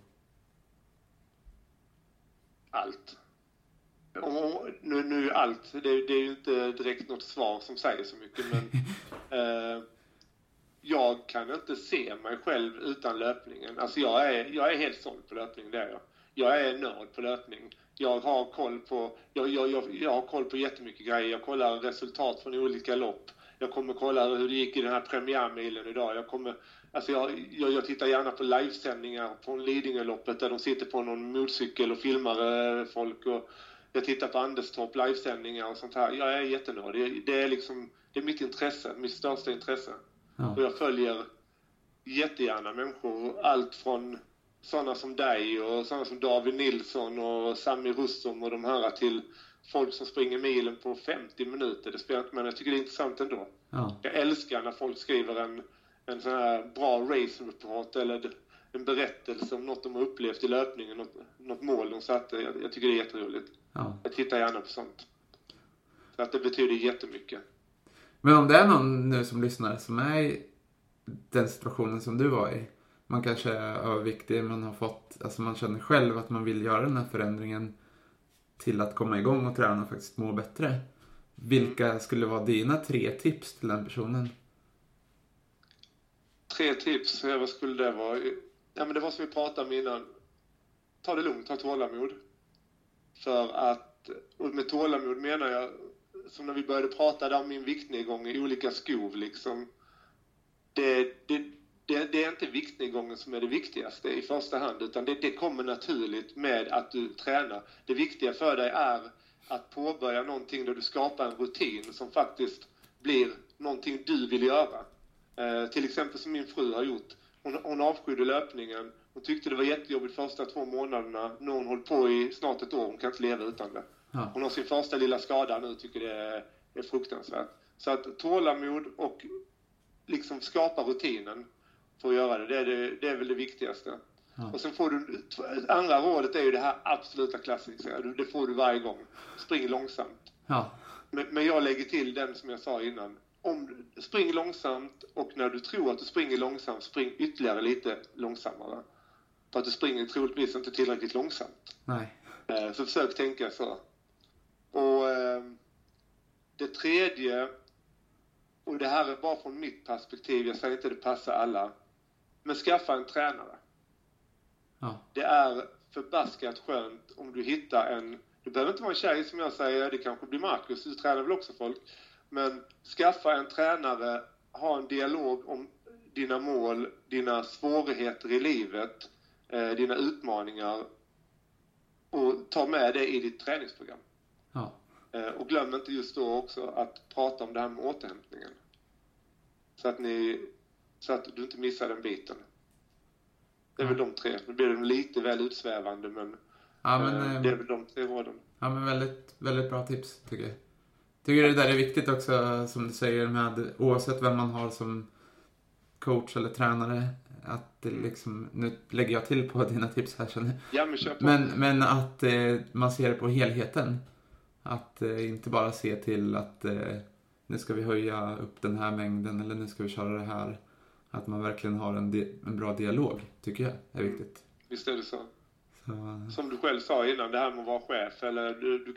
Allt. Och nu allt. Det är ju inte direkt något svar som säger så mycket, men jag kan inte se mig själv utan löpningen. Alltså jag är helt såld på löpning, det är jag. Jag är nörd på löpning. Jag har koll på jag har koll på jättemycket grejer. Jag kollar resultat från olika lopp. Jag kommer kolla hur det gick i den här premiärmilen idag. Jag tittar gärna på livesändningar på Lidingöloppet där de sitter på någon motorcykel och filmar folk, och jag tittar på Anderstorp livesändningar och sånt här. Jag är jättenörd. Det är mitt intresse, mitt största intresse. Ja. Och jag följer jättegärna människor, allt från sådana som dig och sådana som David Nilsson och Sami Russom och de här, till folk som springer milen på 50 minuter. Det spelar inte, men jag tycker det är intressant ändå. Ja. Jag älskar när folk skriver en sån här bra race report eller en berättelse om något de har upplevt i löpningen, något mål de satte. Jag tycker det är jätteroligt. Ja. Jag tittar gärna på sånt. Så att det betyder jättemycket. Men om det är någon nu som lyssnar som är i den situationen som du var i, man kanske är överviktig, man har fått, alltså man känner själv att man vill göra den här förändringen till att komma igång och träna och faktiskt må bättre. Vilka skulle vara dina 3 tips till den personen? 3 tips, vad skulle det vara? Ja, men det var som vi pratade om innan. Ta det lugnt, ta tålamod. För att, och med tålamod menar jag, som när vi började prata om min viktnedgång i olika skov liksom. Det är inte viktnedgången som är det viktigaste i första hand, utan det kommer naturligt med att du tränar. Det viktiga för dig är att påbörja någonting där du skapar en rutin som faktiskt blir någonting du vill göra. Till exempel som min fru har gjort. Hon avskydde löpningen. Hon tyckte det var jättejobbigt första 2 månaderna. Nu har hon hållit på i snart ett år. Hon kan inte leva utan det. Ja. Hon har sin första lilla skada nu, tycker det är fruktansvärt. Så att tålamod och liksom skapa rutinen för att göra det. Det är väl det viktigaste. Ja. Och sen får du, andra rådet är ju det här absoluta klassiska. Det får du varje gång. Spring långsamt. Ja. Men jag lägger till den som jag sa innan. spring långsamt, och när du tror att du springer långsamt, spring ytterligare lite långsammare. För att du springer troligtvis inte tillräckligt långsamt. Nej. Så försök tänka så. Och det tredje, och det här är bara från mitt perspektiv, jag säger inte det passar alla, men skaffa en tränare. Ja. Det är förbaskat skönt om du hittar det behöver inte vara en tjej som jag säger, det kanske blir Marcus, du tränar väl också folk. Men skaffa en tränare, ha en dialog om dina mål, dina svårigheter i livet, dina utmaningar, och ta med det i ditt träningsprogram. Ja. Och glöm inte just då också att prata om det här med återhämtningen. Så att du inte missar den biten. Det är väl de tre. Nu blir de lite väl utsvävande, men, det är väl de tre råden. Ja, men väldigt, väldigt bra tips tycker jag. Tycker det där är viktigt också, som du säger, med oavsett vem man har som coach eller tränare, att det liksom, nu lägger jag till på dina tips här känner. Ja, men kör på. Men att man ser på helheten. Att inte bara se till att nu ska vi höja upp den här mängden eller nu ska vi köra det här. Att man verkligen har en bra dialog, tycker jag är viktigt. Visst är det så. Så. Som du själv sa innan, det här med att vara chef, eller du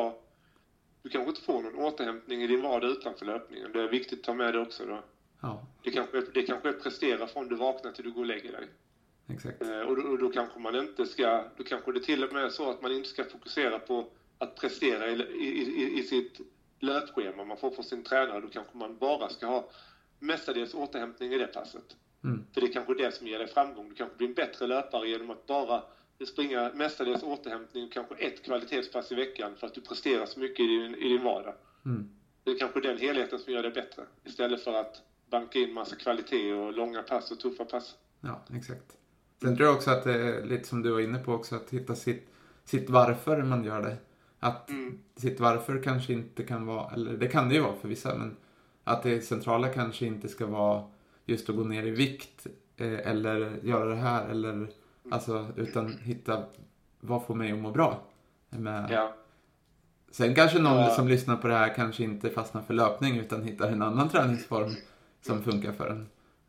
kanske inte får någon återhämtning i din vardag utanför löpningen. Det är viktigt att ta med det också då. Ja. Det kanske är prestera från du vaknar till du går och lägger dig. Exakt. Och då kanske man inte ska, då kanske det till och med är så att man inte ska fokusera på att prestera i sitt löpschema man får från sin tränare. Då kanske man bara ska ha mestadels återhämtning i det passet. För det är kanske det som ger dig framgång. Du kanske blir en bättre löpare genom att bara springa mestadels återhämtning, kanske ett kvalitetspass i veckan, för att du presterar så mycket i din vardag. Det är kanske den helheten som gör det bättre, istället för att banka in massa kvalitet och långa pass och tuffa pass. Ja, exakt. Sen tror jag också att det är lite som du var inne på också, att hitta sitt varför man gör det. Att sitt varför kanske inte kan vara, eller det kan det ju vara för vissa, men att det centrala kanske inte ska vara just att gå ner i vikt eller göra det här, eller alltså, utan hitta vad får mig att må bra. Ja. Sen kanske någon som lyssnar på det här kanske inte fastnar för löpning, utan hittar en annan träningsform som funkar för en.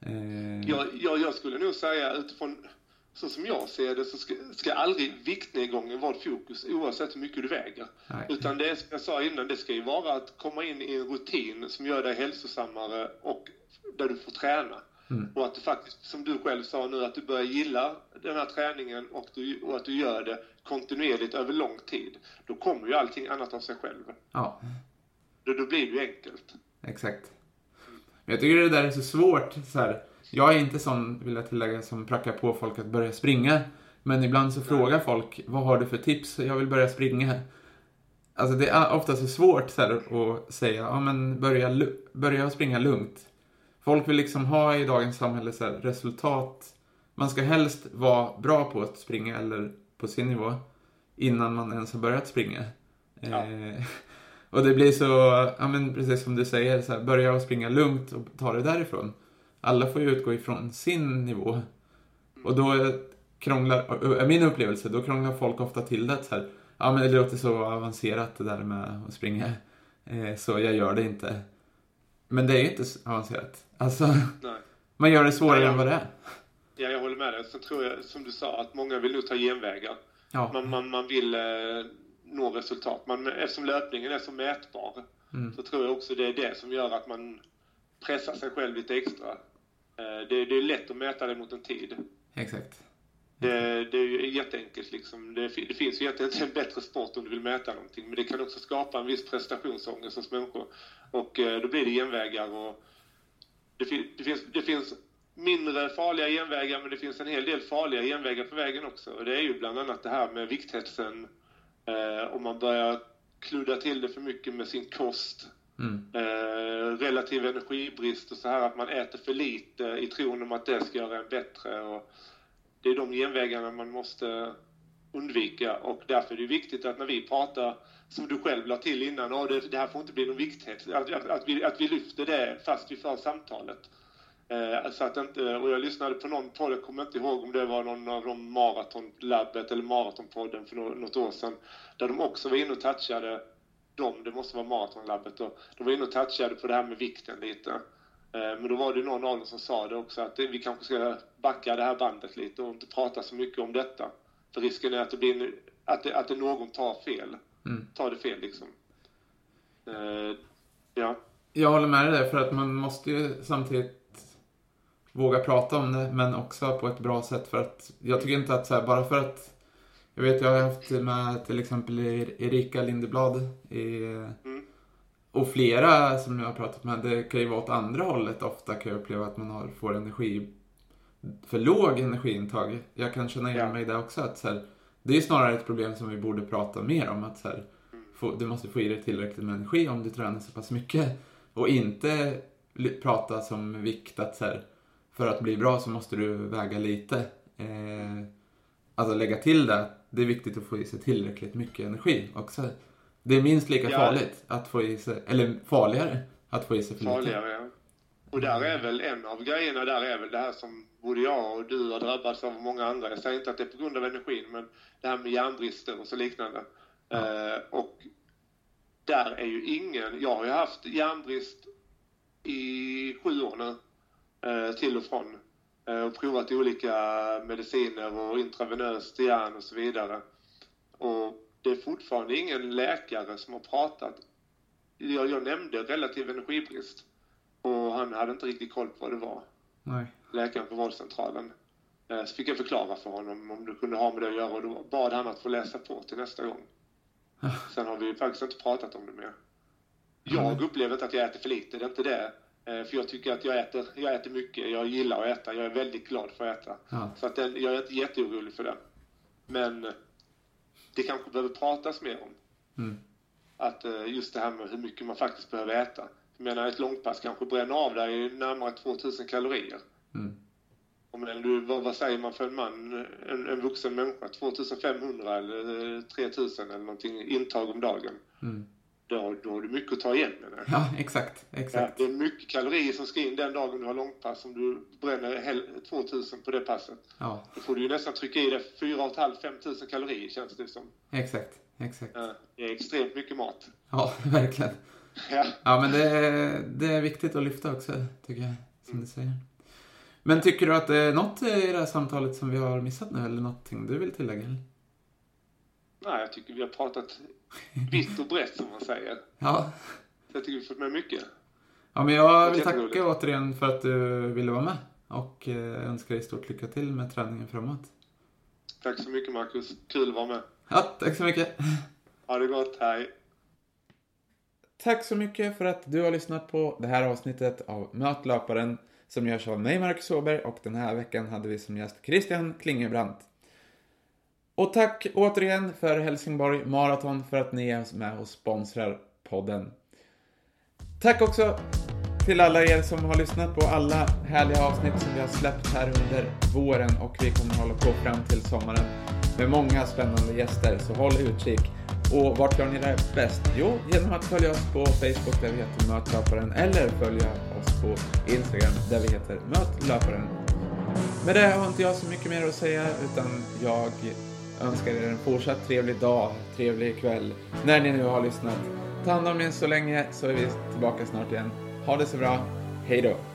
Jag skulle nog säga, utifrån så som jag ser det, så ska aldrig viktnedgången vara fokus, oavsett hur mycket du väger. Nej. Utan det, som jag sa innan, det ska ju vara att komma in i en rutin som gör dig hälsosammare och där du får träna. Och att du faktiskt, som du själv sa nu, att du börjar gilla den här träningen och att du gör det kontinuerligt över lång tid. Då kommer ju allting annat av sig själv. Ja. Då blir det ju enkelt. Exakt. Men jag tycker det där är så svårt. Så här, jag är inte sån, vill jag tillägga, som prackar på folk att börja springa. Men ibland så frågar folk, vad har du för tips? Jag vill börja springa. Alltså det är ofta så svårt så här, att säga, ja men börja springa lugnt. Folk vill liksom ha i dagens samhälle så här, resultat. Man ska helst vara bra på att springa eller på sin nivå innan man ens har börjat springa. Ja. Och det blir så, ja men precis som du säger, så här, börja springa lugnt och ta det därifrån. Alla får ju utgå ifrån sin nivå. Och då krånglar, min upplevelse, då krånglar folk ofta till det så här. Ja men det låter så avancerat det där med att springa. Så jag gör det inte. Men det är ju inte så avancerat. Alltså, Nej. Man gör det svårare än vad det är. Ja, jag håller med dig. Sen tror jag, som du sa, att många vill nog ta genvägar. Ja. Man vill nå resultat. Eftersom löpningen är så mätbar, så tror jag också det är det som gör att man pressar sig själv lite extra. Det är lätt att mäta det mot en tid. Exakt. Det är ju jätteenkelt liksom. Det finns ju egentligen inte en bättre sport om du vill mäta någonting. Men det kan också skapa en viss prestationsångest hos människor. Och då blir det genvägar. Och det finns mindre farliga genvägar, men det finns en hel del farliga genvägar på vägen också. Och det är ju bland annat det här med vikthetsen. Om man börjar kludda till det för mycket med sin kost. Relativ energibrist och så här, att man äter för lite i tron om att det ska göra en bättre. Och det är de genvägarna man måste undvika, och därför är det viktigt att när vi pratar, som du själv la till innan, det här får inte bli någon vikthet, att vi lyfter det fast vi för samtalet. Så att inte, och jag lyssnade på någon podd, jag kommer inte ihåg om det var någon av de Maratonlabbet eller Maratonpodden för något år sedan, där de också var inne och touchade det måste vara maratonlabbet. Och de var inne och touchade på det här med vikten lite. Men då var det någon av dem som sa det också, att vi kanske ska backa det här bandet lite och inte prata så mycket om detta. För risken är att det blir att det någon tar fel. Tar det fel liksom. Ja. Jag håller med dig där, för att man måste ju samtidigt våga prata om det, men också på ett bra sätt. För att jag tycker inte att så här, bara för att jag har haft med till exempel Erika Lindeblad och flera som jag har pratat med, det kan ju vara åt andra hållet. Ofta kan jag uppleva att man får energi, för låg energiintag. Jag kan känna igen mig där också, att så här, det är snarare ett problem som vi borde prata mer om, att så här, du måste få i dig tillräckligt med energi om du tränar så pass mycket, och inte prata som vikt, att så här, för att bli bra så måste du väga lite. Alltså lägga till det. Det är viktigt att få i sig tillräckligt mycket energi också. Det är minst lika farligt att få i sig, eller farligare att få i sig för lite. Farligare, ja. Och där är väl en av grejerna, där är väl det här som både jag och du har drabbats av, många andra. Jag säger inte att det är på grund av energin, men det här med järnbrister och så liknande. Och där är ju jag har ju haft järnbrist i 7 år nu, till och från. Och provat olika mediciner och intravenöst järn och så vidare. Och det är fortfarande ingen läkare som har pratat. Jag nämnde relativ energibrist. Och han hade inte riktigt koll på vad det var. Nej. Läkaren på vårdcentralen. Så fick jag förklara för honom om det kunde ha med det att göra. Och då bad han att få läsa på till nästa gång. Sen har vi faktiskt inte pratat om det mer. Jag upplever inte att jag äter för lite, det är inte det. För jag tycker att jag äter mycket, jag gillar att äta, jag är väldigt glad för att äta. Så att jag är inte jätteorolig för det. Men det kanske behöver pratas mer om. Att just det här med hur mycket man faktiskt behöver äta. Jag menar, ett långpass kanske bränner av där i närmare 2000 kalorier. Vad säger man för en man, en vuxen människa? 2500 eller 3000 eller någonting intag om dagen. Då har du mycket att ta igen med det. Ja, exakt. Ja, det är mycket kalorier som ska in den dagen du har långpass. Om du bränner 2000 på det passet. Ja. Då får du ju nästan trycka i det 4,5-5 000 kalorier, känns det som. Exakt. Ja, det är extremt mycket mat. Ja, verkligen. Ja, men det är viktigt att lyfta också, tycker jag, som du säger. Men tycker du att det är något i det här samtalet som vi har missat nu, eller någonting du vill tillägga? Nej, jag tycker vi har pratat vitt och brett, som man säger. Ja. Så jag tycker vi har fått med mycket. Ja, men jag vill tacka återigen för att du ville vara med. Och önskar dig stort lycka till med träningen framåt. Tack så mycket, Marcus. Kul att vara med. Ja, tack så mycket. Ha det gott, hej. Tack så mycket för att du har lyssnat på det här avsnittet av Möt löparen, som görs av mig, Marcus Åberg, och den här veckan hade vi som gäst Christian Klingebrandt. Och tack återigen för Helsingborg Marathon för att ni är med och sponsrar podden. Tack också till alla er som har lyssnat på alla härliga avsnitt som vi har släppt här under våren, och vi kommer hålla på fram till sommaren med många spännande gäster, så håll utkik. Och vart gör ni det bäst? Jo, genom att följa oss på Facebook där vi heter Mötlöparen, eller följa oss på Instagram där vi heter Mötlöparen. Med det har inte jag så mycket mer att säga, utan jag önskar er en fortsatt trevlig dag, trevlig kväll när ni nu har lyssnat. Ta hand om er så länge, så är vi tillbaka snart igen. Ha det så bra, hej då!